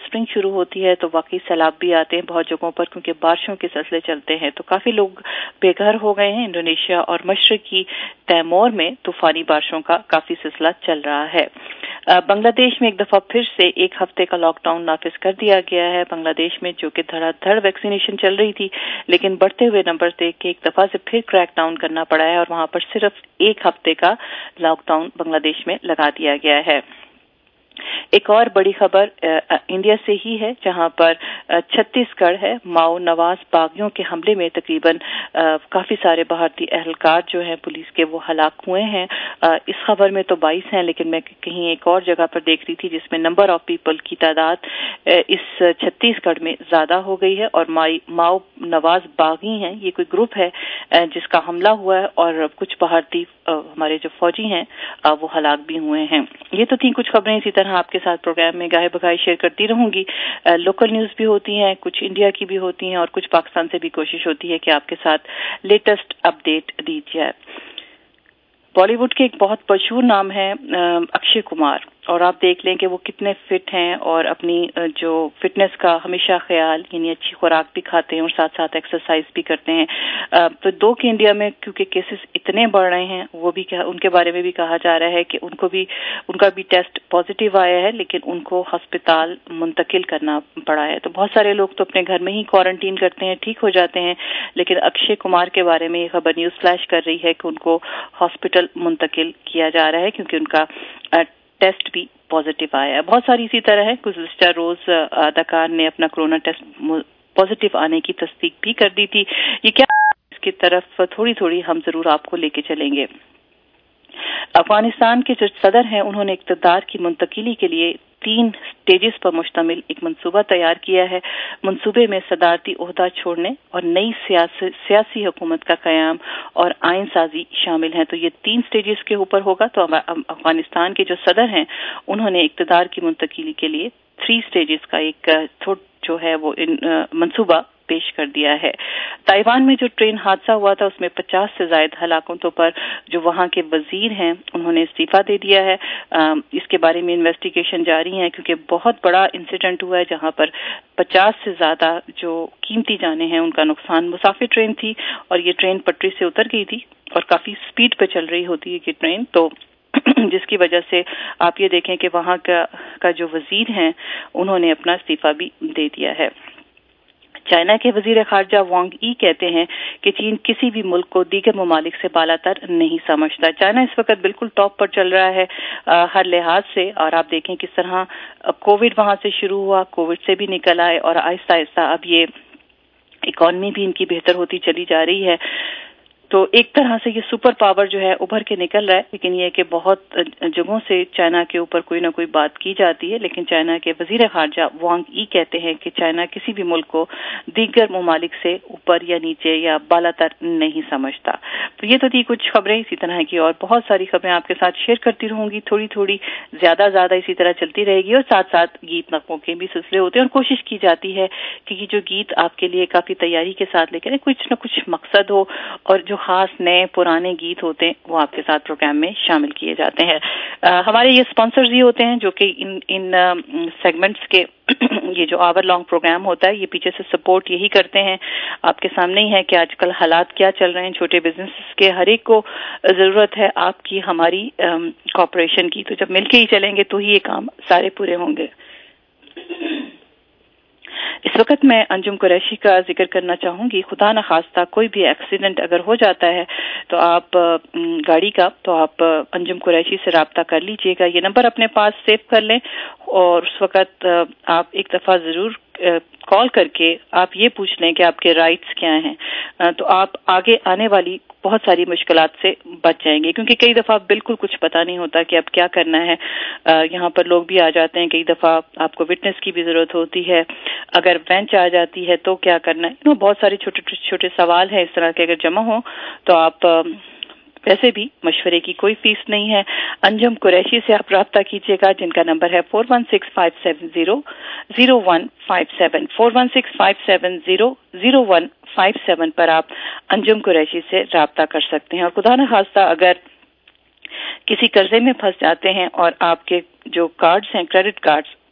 स्प्रिंग शुरू होती है तो वाकई सैलाब भी आते हैं बहुत जगहों पर, क्योंकि बारिशों के सिलसिले चलते हैं। तो काफ़ी लोग बेघर हो गए हैं। इंडोनेशिया और मशरकी तैमूर में तूफानी बारिशों का काफ़ी सिलसिला चल रहा है। बांग्लादेश में एक दफ़ा फिर से एक हफ्ते का लॉकडाउन नाफिज कर दिया गया है। बांग्लादेश में जो कि धड़ाधड़ वैक्सीनेशन चल रही थी, लेकिन बढ़ते हुए नंबर देख के एक दफ़ा से फिर क्रैक डाउन करना पड़ा है और वहां पर सिर्फ एक हफ्ते का लॉकडाउन बांग्लादेश में लगा दिया गया है। एक और बड़ी खबर इंडिया से ही है, जहां पर छत्तीसगढ़ है माओ नवाज बागियों के हमले में तकरीबन काफी सारे भारतीय अहलकार जो हैं पुलिस के वो हलाक हुए हैं। इस खबर में तो बाईस हैं, लेकिन मैं कहीं एक और जगह पर देख रही थी जिसमें नंबर ऑफ पीपल की तादाद इस छत्तीसगढ़ में ज्यादा हो गई है और माओ नवाज बागी हैं, ये कोई ग्रुप है जिसका हमला हुआ है और कुछ भारतीय हमारे जो फौजी हैं वो हलाक भी हुए हैं। ये तो थी कुछ खबरें, इसी तरह आपके साथ प्रोग्राम में गाहे बगाहे शेयर करती रहूंगी। लोकल न्यूज भी होती हैं, कुछ इंडिया की भी होती हैं और कुछ पाकिस्तान से भी कोशिश होती है कि आपके साथ लेटेस्ट अपडेट दी जाए। बॉलीवुड के एक बहुत मशहूर नाम है अक्षय कुमार, और आप देख लें कि वो कितने फिट हैं और अपनी जो फिटनेस का हमेशा ख्याल, यानी अच्छी खुराक भी खाते हैं और साथ साथ एक्सरसाइज भी करते हैं। तो दो के इंडिया में क्योंकि केसेस इतने बढ़ रहे हैं, वो भी उनके बारे में भी कहा जा रहा है कि उनको भी उनका भी टेस्ट पॉजिटिव आया है, लेकिन उनको अस्पताल मुंतकिल करना पड़ा है। तो बहुत सारे लोग तो अपने घर में ही क्वारंटीन करते हैं, ठीक हो जाते हैं, लेकिन अक्षय कुमार के बारे में ये खबर न्यूज फ्लैश कर रही है कि उनको हॉस्पिटल मुंतकिल किया जा रहा है क्योंकि उनका टेस्ट भी पॉजिटिव आया है। बहुत सारी इसी तरह है। गुज़िश्ता रोज अदाकार ने अपना कोरोना टेस्ट पॉजिटिव आने की तस्दीक भी कर दी थी। ये क्या, इसकी तरफ थोड़ी थोड़ी हम जरूर आपको लेके चलेंगे। अफगानिस्तान के जो सदर हैं उन्होंने इक़्तिदार की मुंतकिली के लिए तीन स्टेजेस पर मुश्तमिल एक मंसूबा तैयार किया है। मंसूबे में सदारती ओहदा छोड़ने और नई सियासी, सियासी हुकूमत का कयाम और आइन साजी शामिल हैं। तो ये तीन स्टेजेस के ऊपर होगा। तो अफगानिस्तान के जो सदर हैं उन्होंने इक़्तिदार की मुंतकिली के लिए थ्री स्टेजेस का एक जो है वो मंसूबा पेश कर दिया है। ताइवान में जो ट्रेन हादसा हुआ था उसमें पचास से ज्यादा हलाकतों पर जो वहां के वजीर हैं उन्होंने इस्तीफा दे दिया है। इसके बारे में इन्वेस्टिगेशन जारी है क्योंकि बहुत बड़ा इंसिडेंट हुआ है जहां पर पचास से ज्यादा जो कीमती जाने हैं उनका नुकसान। मुसाफिर ट्रेन थी और ये ट्रेन पटरी से उतर गई थी और काफी स्पीड पे चल रही होती है ये ट्रेन, तो जिसकी वजह से आप ये देखें कि वहां का, का जो वजीर हैं उन्होंने अपना इस्तीफा भी दे दिया है। चाइना के वजीर खारजा वांग ई कहते हैं कि चीन किसी भी मुल्क को दीगर ममालिक से बालातर नहीं समझता। चाइना इस वक्त बिल्कुल टॉप पर चल रहा है आ, हर लिहाज से, और आप देखें किस तरह कोविड वहां से शुरू हुआ, कोविड से भी निकल आए और आहिस्ता आहिस्ता अब ये इकॉनमी भी इनकी बेहतर होती चली जा रही है। तो एक तरह से ये सुपर पावर जो है उभर के निकल रहा है, लेकिन ये कि बहुत जगहों से चाइना के ऊपर कोई ना कोई बात की जाती है, लेकिन चाइना के वजीर खारजा वांग ई कहते हैं कि चाइना किसी भी मुल्क को दीगर ममालिक से ऊपर या नीचे या बालातर नहीं समझता। तो ये तो थी कुछ खबरें, इसी तरह की और बहुत सारी खबरें आपके साथ शेयर करती रहूंगी, थोड़ी थोड़ी ज्यादा ज्यादा इसी तरह चलती रहेगी और साथ साथ गीत नगमों के भी सिलसिले होते हैं और कोशिश की जाती है कि ये जो गीत आपके लिए काफी तैयारी के साथ लेकर कुछ न कुछ मकसद हो और जो खास नए पुराने गीत होते हैं वो आपके साथ प्रोग्राम में शामिल किए जाते हैं। आ, हमारे ये स्पॉन्सर्स ही होते हैं जो कि इन इन सेगमेंट्स के ये जो आवर लॉन्ग प्रोग्राम होता है ये पीछे से सपोर्ट यही करते हैं। आपके सामने ही है कि आजकल हालात क्या चल रहे हैं छोटे बिजनेस के, हर एक को जरूरत है आपकी हमारी कॉपरेशन की। तो जब मिलके ही चलेंगे तो ही ये काम सारे पूरे होंगे। इस वक्त मैं अंजुम कुरैशी का जिक्र करना चाहूंगी। खुदा न खास्ता कोई भी एक्सीडेंट अगर हो जाता है तो आप गाड़ी का तो आप अंजुम कुरैशी से राब्ता कर लीजिएगा। ये नंबर अपने पास सेव कर लें और उस वक्त आप एक दफा जरूर कॉल करके आप ये पूछ लें कि आपके राइट्स क्या हैं, तो आप आगे आने वाली बहुत सारी मुश्किलात से बच जाएंगे, क्योंकि कई दफा बिल्कुल कुछ पता नहीं होता कि अब क्या करना है। यहाँ पर लोग भी आ जाते हैं, कई दफा आपको विटनेस की भी जरूरत होती है, अगर बेंच आ जाती है तो क्या करना है, नो बहुत सारे छोटे छोटे सवाल हैं इस तरह के अगर जमा हो तो आप वैसे भी मशवरे की कोई फीस नहीं है। अंजुम कुरैशी से आप राब्ता कीजिएगा जिनका नंबर है four one six five seven zero zero one five seven four one six five seven zero zero one five seven पर आप अंजुम कुरैशी से राब्ता कर सकते हैं। और खुदा न खास्ता अगर किसी कर्जे में फंस जाते हैं और आपके जो कार्ड्स हैं क्रेडिट कार्ड्स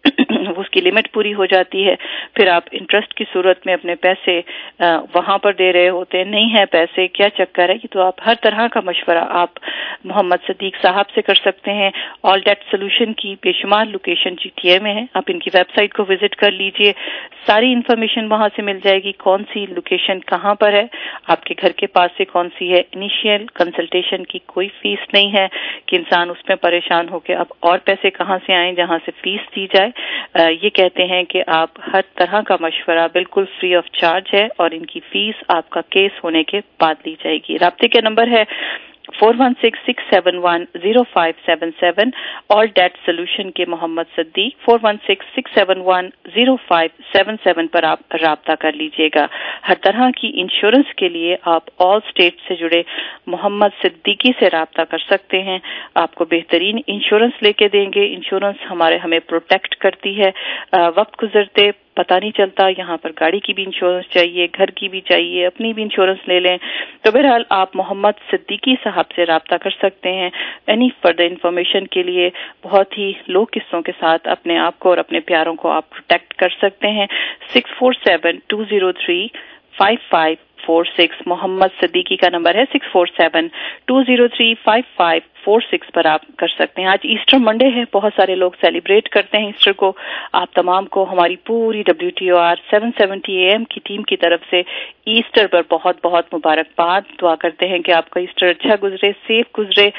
اس کی لمٹ پوری ہو جاتی ہے، پھر آپ انٹرسٹ کی صورت میں اپنے پیسے وہاں پر دے رہے ہوتے ہیں، نہیں ہے پیسے، کیا چکر ہے؟ یہ تو آپ ہر طرح کا مشورہ آپ محمد صدیق صاحب سے کر سکتے ہیں. آل ڈیٹ سولوشن کی بے شمار لوکیشن جی ٹی اے میں ہے، آپ ان کی ویب سائٹ کو وزٹ کر لیجئے، ساری انفارمیشن وہاں سے مل جائے گی، کون سی لوکیشن کہاں پر ہے، آپ کے گھر کے پاس سے کون سی ہے. انیشیل کنسلٹیشن کی کوئی فیس نہیں ہے کہ انسان اس میں پریشان ہو کے اب اور پیسے کہاں سے آئیں جہاں سے فیس دی جائے. یہ کہتے ہیں کہ آپ ہر طرح کا مشورہ بالکل فری آف چارج ہے اور ان کی فیس آپ کا کیس ہونے کے بعد لی جائے گی. رابطے کا نمبر ہے four one six six seven one zero five seven seven. All debt solution کے Muhammad Siddique four one six six seven one zero five seven seven پر آپ رابطہ کر لیجئے گا. ہر طرح کی انشورنس کے لیے آپ آل اسٹیٹ سے جڑے محمد صدیقی سے رابطہ کر سکتے ہیں. آپ کو بہترین انشورنس لے کے دیں گے. انشورنس ہمارے ہمیں پروٹیکٹ کرتی ہے، وقت گزرتے پتہ نہیں چلتا. یہاں پر گاڑی کی بھی انشورنس چاہیے، گھر کی بھی چاہیے، اپنی بھی انشورنس لے لیں. تو بہرحال آپ محمد صدیقی صاحب سے رابطہ کر سکتے ہیں. اینی فردر انفارمیشن کے لیے بہت ہی لو قسطوں کے ساتھ اپنے آپ کو اور اپنے پیاروں کو آپ پروٹیکٹ کر سکتے ہیں. Six four seven two zero three five five four six Muhammad Siddiqui کا نمبر ہے. Six four seven two zero three five five four six پر آپ کر سکتے ہیں. آج ایسٹر منڈے ہے، بہت سارے لوگ سیلیبریٹ کرتے ہیں ایسٹر کو. آپ تمام کو ہماری پوری W T O R seven seventy اے ایم کی ٹیم کی طرف سے ایسٹر پر بہت بہت مبارکباد. دعا کرتے ہیں کہ آپ کا ایسٹر اچھا گزرے، سیف گزرے.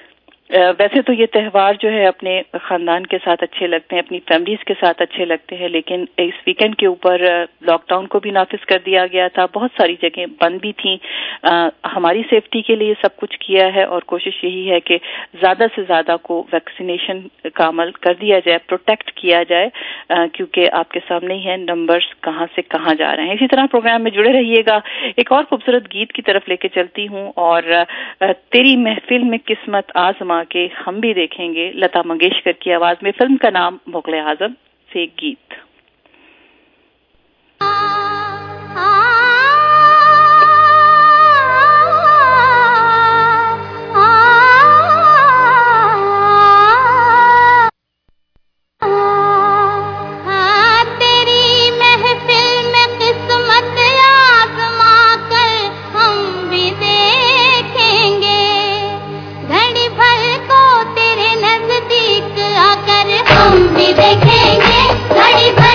ویسے تو یہ تہوار جو ہے اپنے خاندان کے ساتھ اچھے لگتے ہیں، اپنی فیملیز کے ساتھ اچھے لگتے ہیں، لیکن اس ویکینڈ کے اوپر لاک ڈاؤن کو بھی نافذ کر دیا گیا تھا. بہت ساری جگہیں بند بھی تھیں. ہماری سیفٹی کے لیے سب کچھ کیا ہے اور کوشش یہی ہے کہ زیادہ سے زیادہ کو ویکسینیشن کا عمل کر دیا جائے، پروٹیکٹ کیا جائے، کیونکہ آپ کے سامنے ہی ہے نمبرز کہاں سے کہاں جا رہے ہیں. اسی طرح پروگرام میں جڑے رہیے گا. ایک اور خوبصورت گیت کی طرف لے کے چلتی ہوں اور تیری محفل میں قسمت آزما کہ ہم بھی دیکھیں گے، لتا منگیشکر کی آواز میں. فلم کا نام مغل اعظم سے ایک گیت. ہم بھی دیکھیں گے گھڑی بھر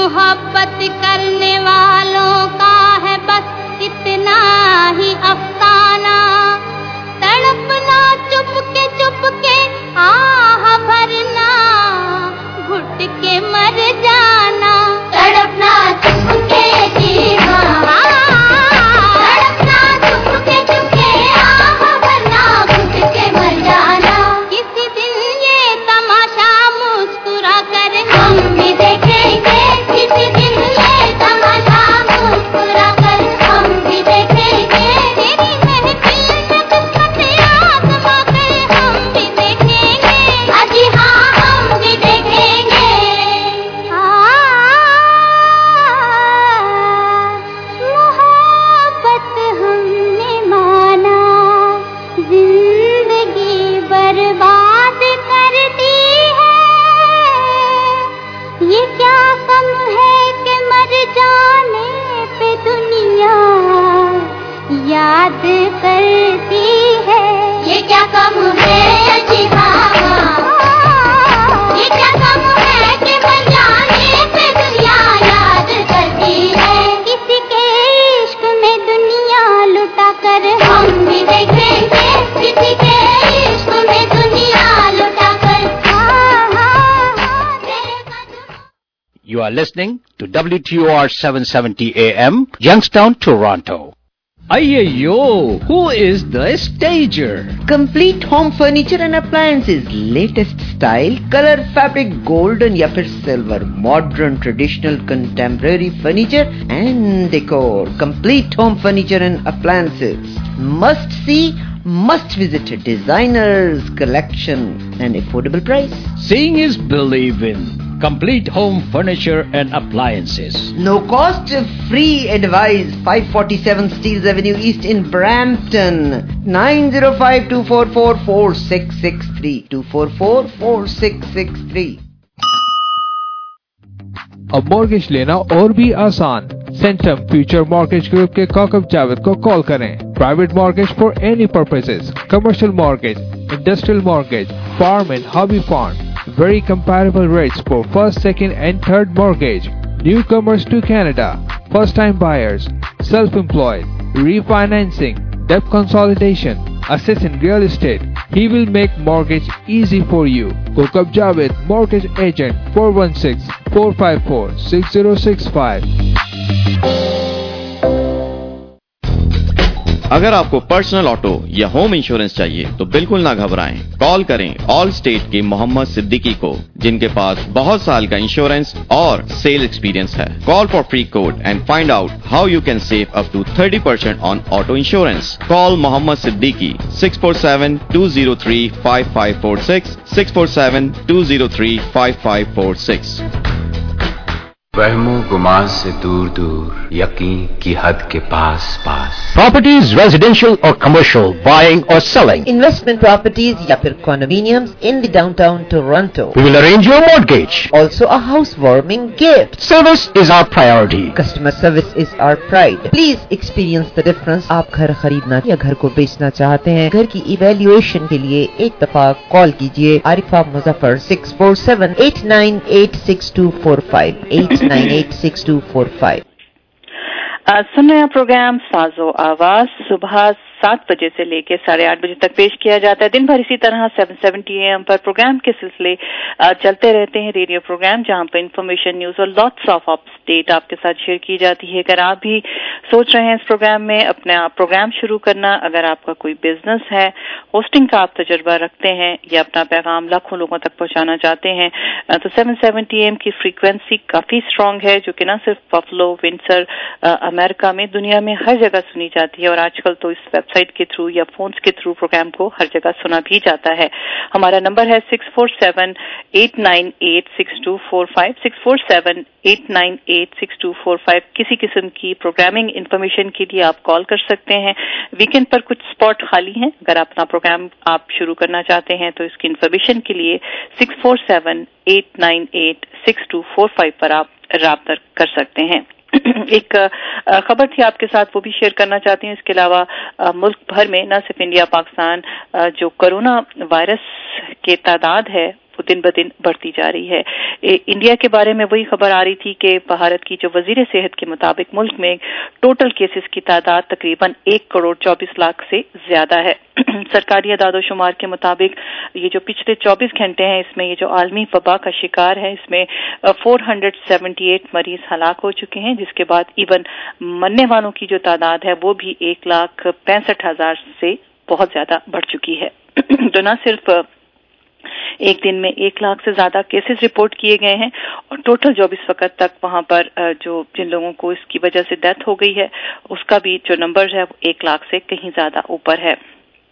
मोहब्बत करने वालों का है बस इतना ही अफसाना, तड़पना चुपके चुपके आह भरना, घुट के मर जाना, तड़पना चुपके जीना, तड़पना चुपके चुपके आह भरना, घुट के मर जाना। किसी दिन ये तमाशा मुस्कुरा कर हम भी देखेंगे, किसी दिन ये तमाशा मुस्कुरा कर हम भी देखेंगे, तेरी महफिल में किस्मत आज़मा कर हम भी देखेंगे, अजी हाँ हम भी देखेंगे। मोहब्बत हमने माना, जिंदगी बर्बाद कर दी है, ये क्या कम है कि मर जाने पे दुनिया याद करती है, ये क्या कम है जी हाँ, ये क्या कम है कि मर जाने पे दुनिया याद करती है, किसी के इश्क में दुनिया लुटा कर हम भी देखेंगे, किसी के इश्क में दुनिया लुटा कर हाँ हाँ हाँ देगा जो। You are listening to W T O R seven seventy A M, Youngstown, Toronto. Ayyo, who is the stager? Complete home furniture and appliances, latest style, color, fabric, golden या फिर silver, modern, traditional, contemporary furniture and decor. Complete home furniture and appliances. Must see, must visit designers collection and affordable price. Seeing is believing. Complete home furniture and appliances. No cost, free advice. five forty-seven Steeles Avenue East in Brampton. nine zero five, two four four, four six six three. two four four, four six six three. अब mortgage लेना और भी आसान। Centum future mortgage group के काकब जावेद को call करें। Private mortgage for any purposes, commercial mortgage, industrial mortgage, farm and hobby farm. Very comparable rates for first, second and third mortgage. Newcomers to Canada, first time buyers, self-employed, refinancing, debt consolidation, assist in real estate. He will make mortgage easy for you. Kokab Javed, mortgage agent, four one six, four five four, six zero six five. अगर आपको personal auto या home insurance चाहिए तो बिल्कुल ना घबराएं। Call करें all state के मोहम्मद सिद्दीकी को, जिनके पास बहुत साल का इंश्योरेंस और सेल एक्सपीरियंस है। Call for free quote and find out how you can save up to thirty percent on auto insurance. Call Muhammad Siddiqui six four seven, two zero three, five five four six, six four seven, two zero three, five five four six. वहमो गुमान से दूर दूर, यकीन की हद के पास पास. Properties, residential or commercial, buying or selling. Investment properties या फिर condominiums in the downtown Toronto. We will arrange your mortgage. Also a housewarming gift. Service is our priority. Customer service is our pride. Please experience the difference. आप घर खरीदना या घर को बेचना चाहते हैं, घर की evaluation के लिए एक दफा कॉल कीजिए Arifa Muzaffar six four seven, eight nine eight, six two four five, eight nine eight, six two four five. सुन रहे हैं प्रोग्राम साजो आवाज, सुबह सात बजे से लेकर साढ़े आठ बजे तक पेश किया जाता है। दिन भर इसी तरह seven seventy A M पर प्रोग्राम के सिलसिले चलते रहते हैं, रेडियो प्रोग्राम जहां पर इंफॉर्मेशन, न्यूज और लॉट्स ऑफ अपडेट आपके साथ शेयर की जाती है। अगर आप भी सोच रहे हैं इस प्रोग्राम में अपना प्रोग्राम शुरू करना, अगर आपका कोई बिजनेस है, होस्टिंग का आप तजुर्बा रखते हैं या अपना पैगाम लाखों लोगों तक पहुंचाना चाहते हैं, तो seven seventy A M की फ्रीक्वेंसी काफी स्ट्रांग है, जो कि न सिर्फ बफलो, विंडसर, अमेरिका में, दुनिया में हर जगह सुनी जाती है। और आजकल तो इस वेबसाइट के थ्रू या फोन्स के थ्रू प्रोग्राम को हर जगह सुना भी जाता है। हमारा नंबर है six four seven, eight nine eight, six two four five, six four seven, eight nine eight, six two four five। किसी किस्म की प्रोग्रामिंग इंफॉर्मेशन के लिए आप कॉल कर सकते हैं। वीकेंड पर कुछ स्पॉट खाली हैं, अगर अपना प्रोग्राम आप शुरू करना चाहते हैं तो इसकी इंफॉर्मेशन के लिए six four seven, eight nine eight, six two four five पर आप राब्ता कर सकते हैं। एक खबर थी आपके साथ, वो भी शेयर करना चाहती हूँ। इसके अलावा मुल्क भर में न सिर्फ इंडिया, पाकिस्तान, जो कोरोना वायरस के तादाद है वो दिन ब दिन बढ़ती जा रही है। ए, इंडिया के बारे में वही खबर आ रही थी कि भारत की जो वजीर सेहत के मुताबिक मुल्क में टोटल केसेस की तादाद तकरीबन एक करोड़ चौबीस लाख से ज्यादा है। सरकारी अदादोशुमार के मुताबिक ये जो पिछले चौबीस घंटे हैं इसमें ये जो आलमी वबा का शिकार है इसमें चार सौ अठहत्तर मरीज हलाक हो चुके हैं, जिसके बाद इवन मरने वालों की जो तादाद है वो भी एक लाख पैंसठ हजार से बहुत ज्यादा बढ़ चुकी है। तो न सिर्फ एक दिन में एक लाख से ज्यादा केसेस रिपोर्ट किए गए हैं और टोटल जो भी इस वक्त तक वहां पर जो जिन लोगों को इसकी वजह से डेथ हो गई है उसका भी जो नंबर है वो एक लाख से कहीं ज्यादा ऊपर है।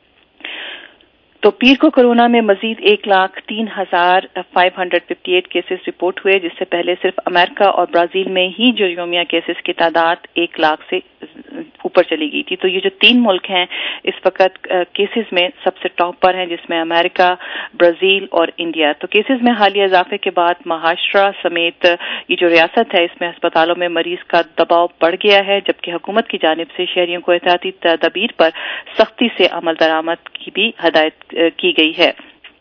तो पीर को कोरोना में मजीद एक लाख तीन हजार five hundred fifty eight cases report हुए, जिससे पहले सिर्फ अमेरिका और ब्राजील में ही जो योमिया केसेस की तादाद एक लाख से ऊपर चली गई थी। तो ये जो तीन मुल्क हैं इस वक्त केसेस में सबसे टॉप पर हैं, जिसमें अमेरिका, ब्राजील और इंडिया। तो केसेस में हालिया इजाफे के बाद महाराष्ट्र समेत ये जो रियासत है इसमें अस्पतालों में मरीज का दबाव बढ़ गया है, जबकि हुकूमत की जानिब से शहरियों को एहतियाती तदबीर पर सख्ती से अमल दरामद की भी हदायत की गई है।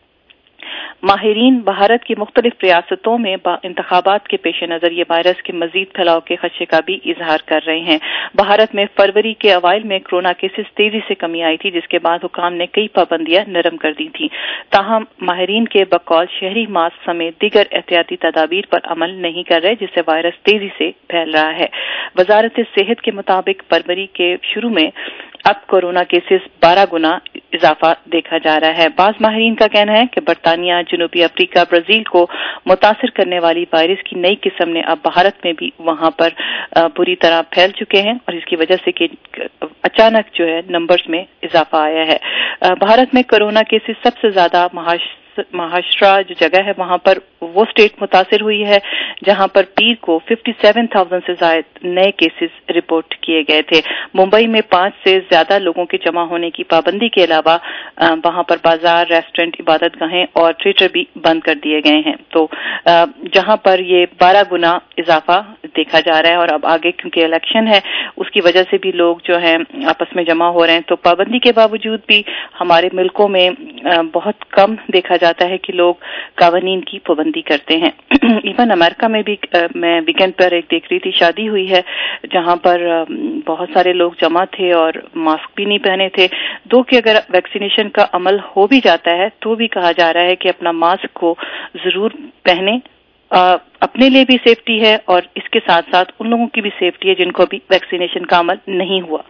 माहिरीन भारत की मुख्तलिफ रियासतों में इंतखाबात के पेश नजर ये वायरस के मजीद फैलाव के खदशे का भी इजहार कर रहे हैं। भारत में फरवरी के अवाइल में कोरोना केसेस तेजी से कमी आई थी, जिसके बाद हुकाम ने कई पाबंदियां नरम कर दी थी। ताहम माहिरीन के बकौल शहरी मास्क समेत दीगर एहतियाती तदाबीर पर अमल नहीं कर रहे, जिससे वायरस तेजी से फैल रहा है। वजारत सेहत के मुताबिक फरवरी के शुरू में अब कोरोना केसेस बारह गुना इजाफा देखा जा रहा है। बाज माहिरीन का कहना है कि बरतानिया, जनूबी अफ्रीका, ब्राजील को मुतासिर करने वाली वायरस की नई किस्म ने अब भारत में भी वहां पर बुरी तरह फैल चुके हैं और इसकी वजह से कि अचानक जो है नंबर्स में इजाफा आया है। भारत में कोरोना केसेस सबसे ज्यादा महाराष्ट्र जो जगह है वहां पर वो स्टेट मुतासिर हुई है, जहां पर पीर को सत्तावन हज़ार से ज्यादा नए केसेस रिपोर्ट किए गए थे। मुंबई में पांच से ज्यादा लोगों के जमा होने की पाबंदी के अलावा वहां पर बाजार, रेस्टोरेंट, इबादतगाहें और थिएटर भी बंद कर दिए गए हैं। तो जहां पर ये बारह गुना इजाफा देखा जा रहा है और अब आगे क्योंकि इलेक्शन है उसकी वजह से भी लोग जो है आपस में जमा हो रहे हैं। तो पाबंदी के बावजूद भी हमारे मुल्कों में बहुत कम देखा जाता है कि लोग कानून की पाबंदी करते हैं। इवन अमेरिका में भी मैं वीकेंड पर एक देख रही थी, शादी हुई है जहां पर बहुत सारे लोग जमा थे और मास्क भी नहीं पहने थे। दो कि अगर वैक्सीनेशन का अमल हो भी जाता है तो भी कहा जा रहा है कि अपना मास्क को जरूर पहने, अपने लिए भी सेफ्टी है और इसके साथ साथ उन लोगों की भी सेफ्टी है जिनको अभी वैक्सीनेशन का अमल नहीं हुआ।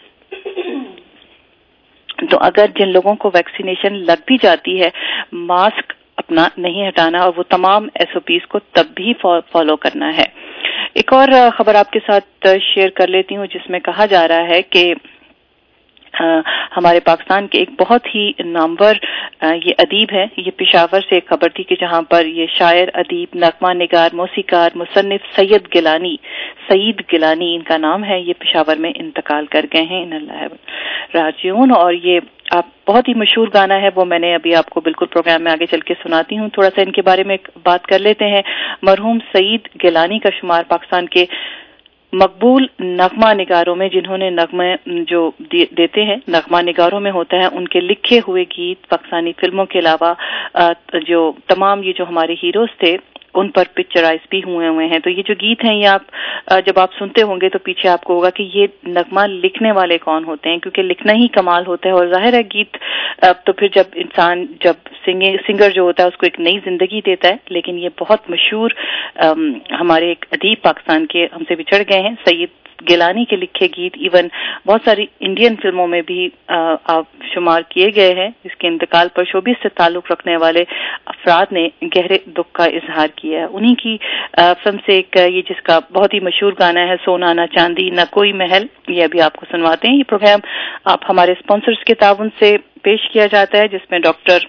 तो अगर जिन लोगों को वैक्सीनेशन लग भी जाती है, मास्क अपना नहीं हटाना और वो तमाम एसओपीज को तब भी फॉलो करना है। एक और खबर आपके साथ शेयर कर लेती हूँ जिसमें कहा जा रहा है कि आ, हमारे पाकिस्तान के एक बहुत ही नामवर ये अदीब है। ये पेशावर से एक खबर थी कि जहां पर ये शायर, अदीब, नगमा निगार, मौसीकार, मुसन्निफ सैयद गिलानी सईद गिलानी इनका नाम है, ये पेशावर में इंतकाल कर गए हैं। इन्नल्लाह राजिऊन। और ये आप बहुत ही मशहूर गाना है, वो मैंने अभी आपको बिल्कुल प्रोग्राम में आगे चल के सुनाती हूँ। थोड़ा सा इनके बारे में बात कर लेते हैं। मरहूम सईद गिलानी का शुमार पाकिस्तान के मकबूल नगमा निगारों में, जिन्होंने नगमे जो दे, देते हैं नगमा निगारों में होता है, उनके लिखे हुए गीत पाकिस्तानी फिल्मों के अलावा जो तमाम ये जो हमारे हीरोज थे उन पर पिक्चराइज भी हुए हुए हैं। तो ये जो गीत हैं ये आप जब आप सुनते होंगे तो पीछे आपको होगा कि ये नगमा लिखने वाले कौन होते हैं, क्योंकि लिखना ही कमाल होता है। और जाहिर है गीत तो फिर जब इंसान जब सिंगे, सिंगर जो होता है उसको एक नई जिंदगी देता है। लेकिन ये बहुत मशहूर हमारे एक अदीब पाकिस्तान के हमसे बिछड़ गए हैं, सईद गिलानी के लिखे गीत इवन बहुत सारी इंडियन फिल्मों में भी आप शुमार किए गए हैं। इसके इंतकाल पर शोबिस से ताल्लुक रखने वाले अफराद ने गहरे दुख का इजहार किया है। उन्हीं की फिल्म से एक ये जिसका बहुत ही मशहूर गाना है, सोना ना चांदी ना कोई महल, ये अभी आपको सुनवाते हैं। ये प्रोग्राम आप हमारे स्पॉन्सर्स के ताउन से पेश किया जाता है, जिसमें डॉक्टर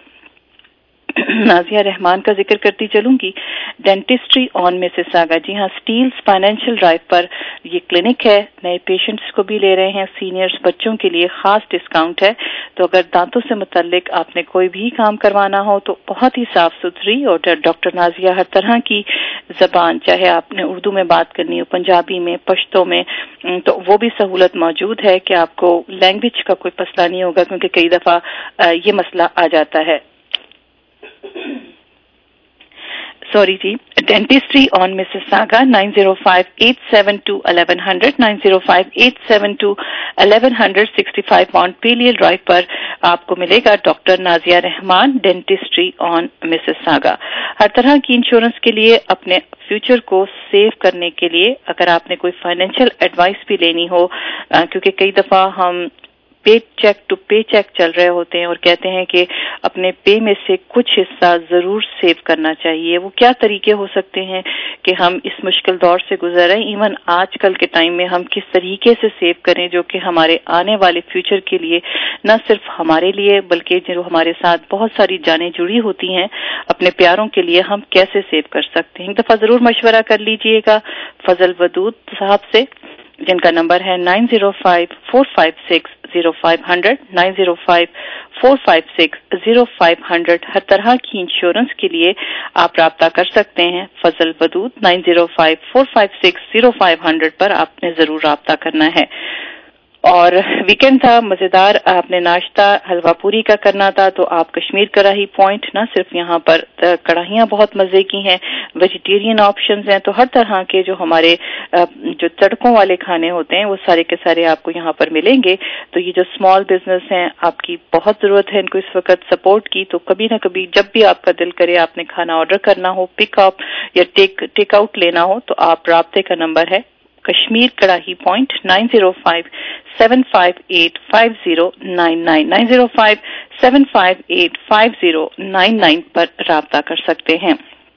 नाजिया रहमान का जिक्र करती चलूंगी। डेंटिस्ट्री ऑन मिसिसागा, जी हाँ, स्टील्स फाइनेंशियल ड्राइव पर ये क्लिनिक है। नए पेशेंट्स को भी ले रहे हैं, सीनियर्स बच्चों के लिए खास डिस्काउंट है। तो अगर दांतों से मुतल्लिक आपने कोई भी काम करवाना हो तो बहुत ही साफ सुथरी और डॉक्टर नाजिया हर तरह की जबान, चाहे आपने उर्दू में बात करनी हो, पंजाबी में, पश्तो में, तो वो भी सहूलत मौजूद है कि आपको लैंग्वेज का कोई मसला नहीं होगा, क्योंकि कई दफा ये मसला आ जाता है। sorry ji, dentistry on Mississauga, nine zero five, eight seven two, eleven hundred, nine zero five, eight seven two, eleven hundred, sixty-five pound Paliel Drive पर आपको मिलेगा doctor Nazia Rahman, dentistry on Mississauga. हर तरह की इंश्योरेंस के लिए, अपने फ्यूचर को सेव करने के लिए, अगर आपने कोई फाइनेंशियल एडवाइस भी लेनी हो, क्योंकि कई दफा हम पे चेक टू पे चेक चल रहे होते हैं और कहते हैं कि अपने पे में से कुछ हिस्सा जरूर सेव करना चाहिए। वो क्या तरीके हो सकते हैं कि हम इस मुश्किल दौर से गुजर रहे हैं, इवन आजकल के टाइम में हम किस तरीके से सेव करें जो कि हमारे आने वाले फ्यूचर के लिए, न सिर्फ हमारे लिए बल्कि जो हमारे साथ बहुत सारी जानें जुड़ी होती हैं, अपने प्यारों के लिए हम कैसे सेव कर सकते हैं। एक दफा जरूर मशवरा कर लीजिएगा फजल वदूद साहब से, जिनका नंबर है nine zero five, four five six, zero five hundred, nine zero five, four five six, zero five hundred. हर तरह की इंश्योरेंस के लिए आप राब्ता कर सकते हैं Fazal Wadood, nine zero five, four five six, zero five hundred पर आपने जरूर राब्ता करना है। और वीकेंड था, मजेदार आपने नाश्ता हलवा पूरी का करना था, तो आप कश्मीर कढ़ाई पॉइंट, ना सिर्फ यहाँ पर कढ़ाइयाँ बहुत मजे की हैं, वेजिटेरियन ऑप्शंस हैं, तो हर तरह के जो हमारे जो तड़कों वाले खाने होते हैं वो सारे के सारे आपको यहाँ पर मिलेंगे। तो ये जो स्मॉल बिजनेस हैं, आपकी बहुत जरूरत है इनको इस वक्त सपोर्ट की। तो कभी ना कभी जब भी आपका दिल करे आपने खाना ऑर्डर करना हो, पिक अप या टेक टेक आउट लेना हो, तो आप राब्ते का नंबर है Kashmir karahi point, nine zero five, seven five eight, five zero nine nine, nine zero five, seven five eight, five zero nine nine पर राब्ता कर सकते हैं।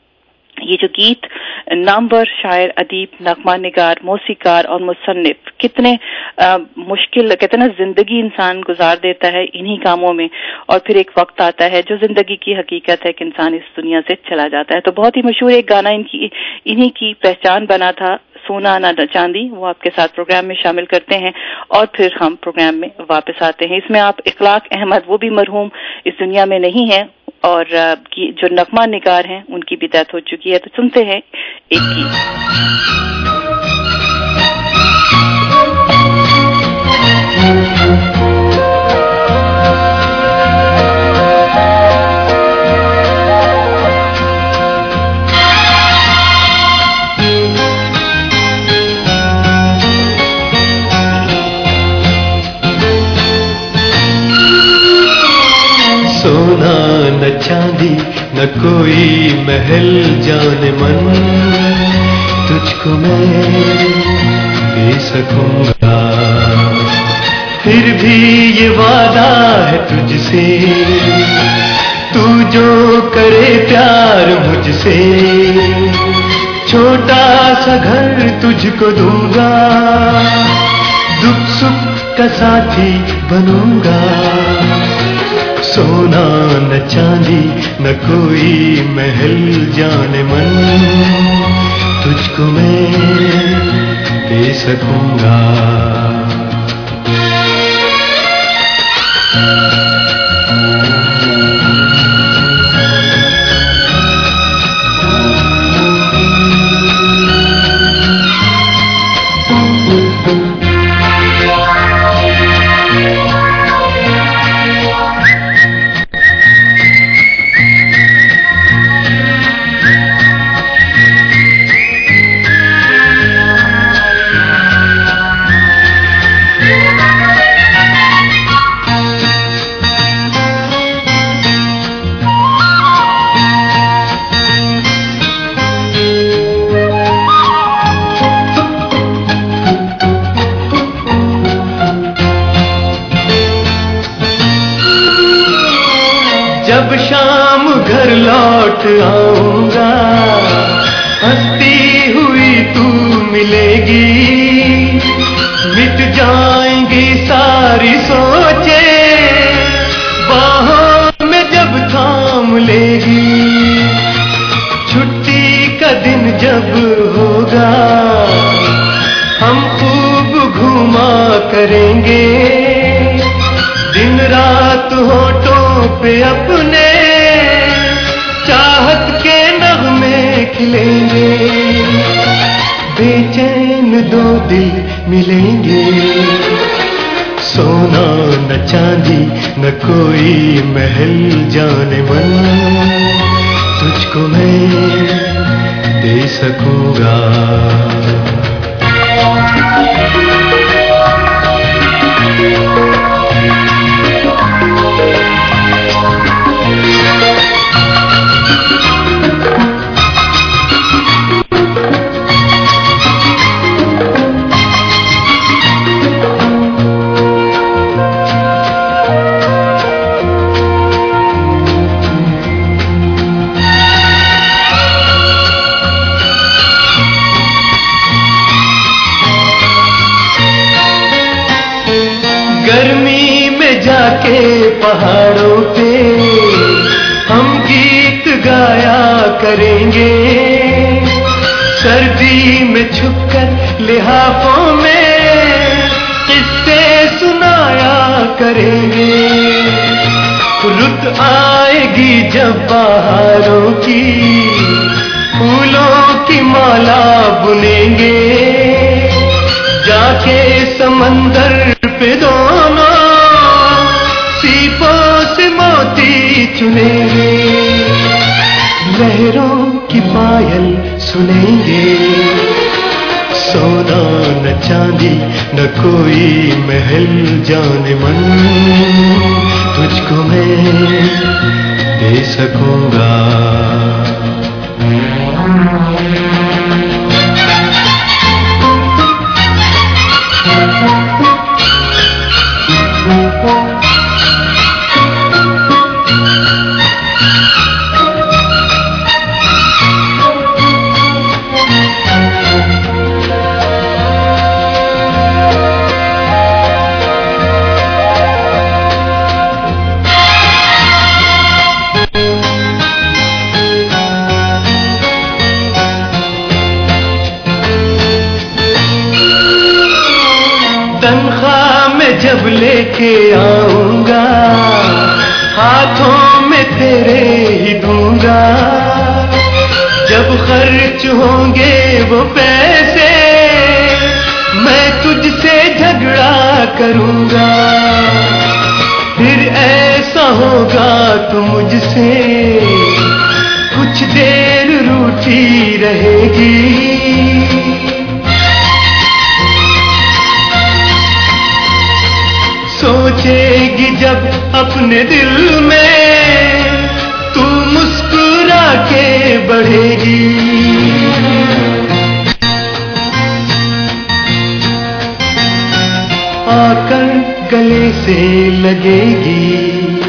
ये जो गीत नामवर शायर, अदीब, नगमा निगार, मौसीकार और मुसन्निफ, कितने आ, मुश्किल, कितना जिंदगी इंसान गुजार देता है इन्हीं कामों में, और फिर एक वक्त आता है जो जिंदगी की हकीकत है कि इंसान इस दुनिया से चला जाता है। तो बहुत ही मशहूर एक गाना इनकी इन्हीं की पहचान बना था, सोना ना चांदी, वो आपके साथ प्रोग्राम में शामिल करते हैं और फिर हम प्रोग्राम में वापस आते हैं। इसमें आप इखलाक अहमद, वो भी मरहूम, इस दुनिया में नहीं है, और जो नगमा निगार हैं उनकी भी डेथ हो चुकी है। तो सुनते हैं एक गीत। सोना न चांदी न कोई महल जाने मन, तुझको मैं दे सकूंगा, फिर भी ये वादा है तुझसे, तू जो करे प्यार मुझसे, छोटा सा घर तुझको दूंगा, दुख सुख का साथी बनूंगा। सोना न चांदी न कोई महल जाने मन, तुझको मैं दे सकूंगा। जब शाम घर लौट आऊंगा, हंसती हुई तू मिलेगी, मिट जाएंगी सारी सोचे, बाहों में जब थाम लेगी, छुट्टी का दिन जब होगा, हम खूब घूमा करेंगे, दिन रात होठों पे अपने चाहत के नगमे खिलेंगे, बेचैन दो दिल मिलेंगे। सोना न चांदी न कोई महल जाने मन, تجھ کو میں دے سکوں گا. گرمی میں جا کے پہاڑوں پہ ہم گیت گایا کریں گے, سردی میں چھپ کر لحافوں میں قصے سنایا کریں گے. رت آئے گی جب بہاروں کی پھولوں کی مالا بنیں گے, جا کے سمندر پہ دونوں سیپوں سے موتی چنیں گے, لہروں کی پائل سنیں گے, سونا نہ چاندی نہ کوئی محل جان من, تجھ کو میں دے سکوں گا. تنخواہ میں جب لے کے آؤں گا ہاتھوں میں تیرے ہی دوں گا, جب خرچ ہوں گے وہ پیسے میں تجھ سے جھگڑا کروں گا, پھر ایسا ہوگا تو مجھ سے کچھ دیر روٹھی رہے گی. سوچے گی جب اپنے دل میں تو مسکرا کے بڑھے گی, آ کر گلے سے لگے گی.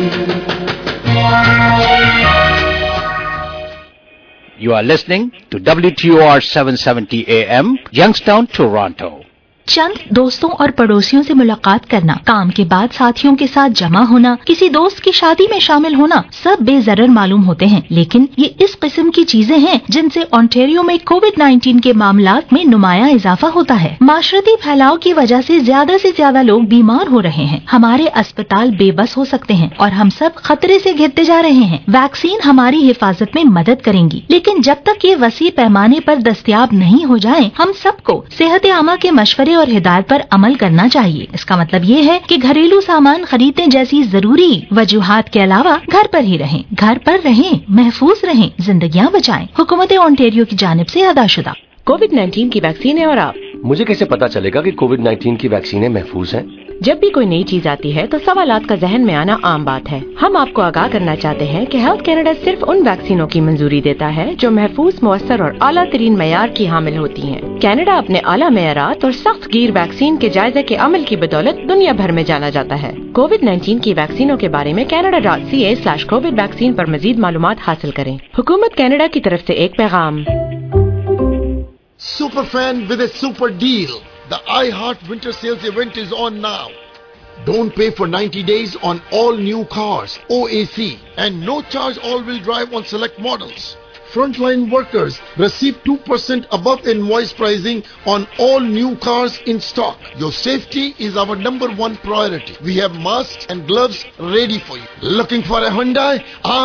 You are listening to W T O R seven seventy A M, Youngstown, Toronto. چند دوستوں اور پڑوسیوں سے ملاقات کرنا, کام کے بعد ساتھیوں کے ساتھ جمع ہونا, کسی دوست کی شادی میں شامل ہونا, سب بے ضرر معلوم ہوتے ہیں, لیکن یہ اس قسم کی چیزیں ہیں جن سے اونٹیریو میں کووڈ نائنٹین کے معاملات میں نمایاں اضافہ ہوتا ہے. معاشرتی پھیلاؤ کی وجہ سے زیادہ سے زیادہ لوگ بیمار ہو رہے ہیں, ہمارے اسپتال بے بس ہو سکتے ہیں اور ہم سب خطرے سے گھرتے جا رہے ہیں. ویکسین ہماری حفاظت میں مدد کریں گی, لیکن جب تک یہ وسیع پیمانے پر دستیاب نہیں ہو جائیں, ہم سب کو صحت عامہ کے مشورے اور ہدایت پر عمل کرنا چاہیے. اس کا مطلب یہ ہے کہ گھریلو سامان خریدنے جیسی ضروری وجوہات کے علاوہ گھر پر ہی رہیں, گھر پر رہیں, محفوظ رہیں, زندگیاں بچائیں. حکومت اونٹیریو کی جانب سے ادا شدہ. کووڈ نائنٹین کی ویکسین ہے اور آپ مجھے کیسے پتا چلے گا کہ کووڈ نائنٹین کی ویکسینیں محفوظ ہیں؟ جب بھی کوئی نئی چیز آتی ہے تو سوالات کا ذہن میں آنا عام بات ہے. ہم آپ کو آگاہ کرنا چاہتے ہیں کہ ہیلتھ کینیڈا صرف ان ویکسینوں کی منظوری دیتا ہے جو محفوظ, مؤثر اور اعلیٰ ترین معیار کی حامل ہوتی ہیں. کینیڈا اپنے اعلیٰ معیارات اور سخت گیر ویکسین کے جائزے کے عمل کی بدولت دنیا بھر میں جانا جاتا ہے. کووڈ نائنٹین کی ویکسینوں کے بارے میں Canada dot C A slash covid vaccine پر مزید معلومات حاصل کریں. حکومت کینیڈا کی طرف سے ایک پیغام. Super fan with a super deal. The iHeart Winter Sales event is on now. Don't pay for ninety days on all new cars, O A C, and no charge all-wheel drive on select models. Frontline workers receive two percent above invoice pricing on all new cars in stock. Your safety is our number one priority. We have masks and gloves ready for you. Looking for a Hyundai?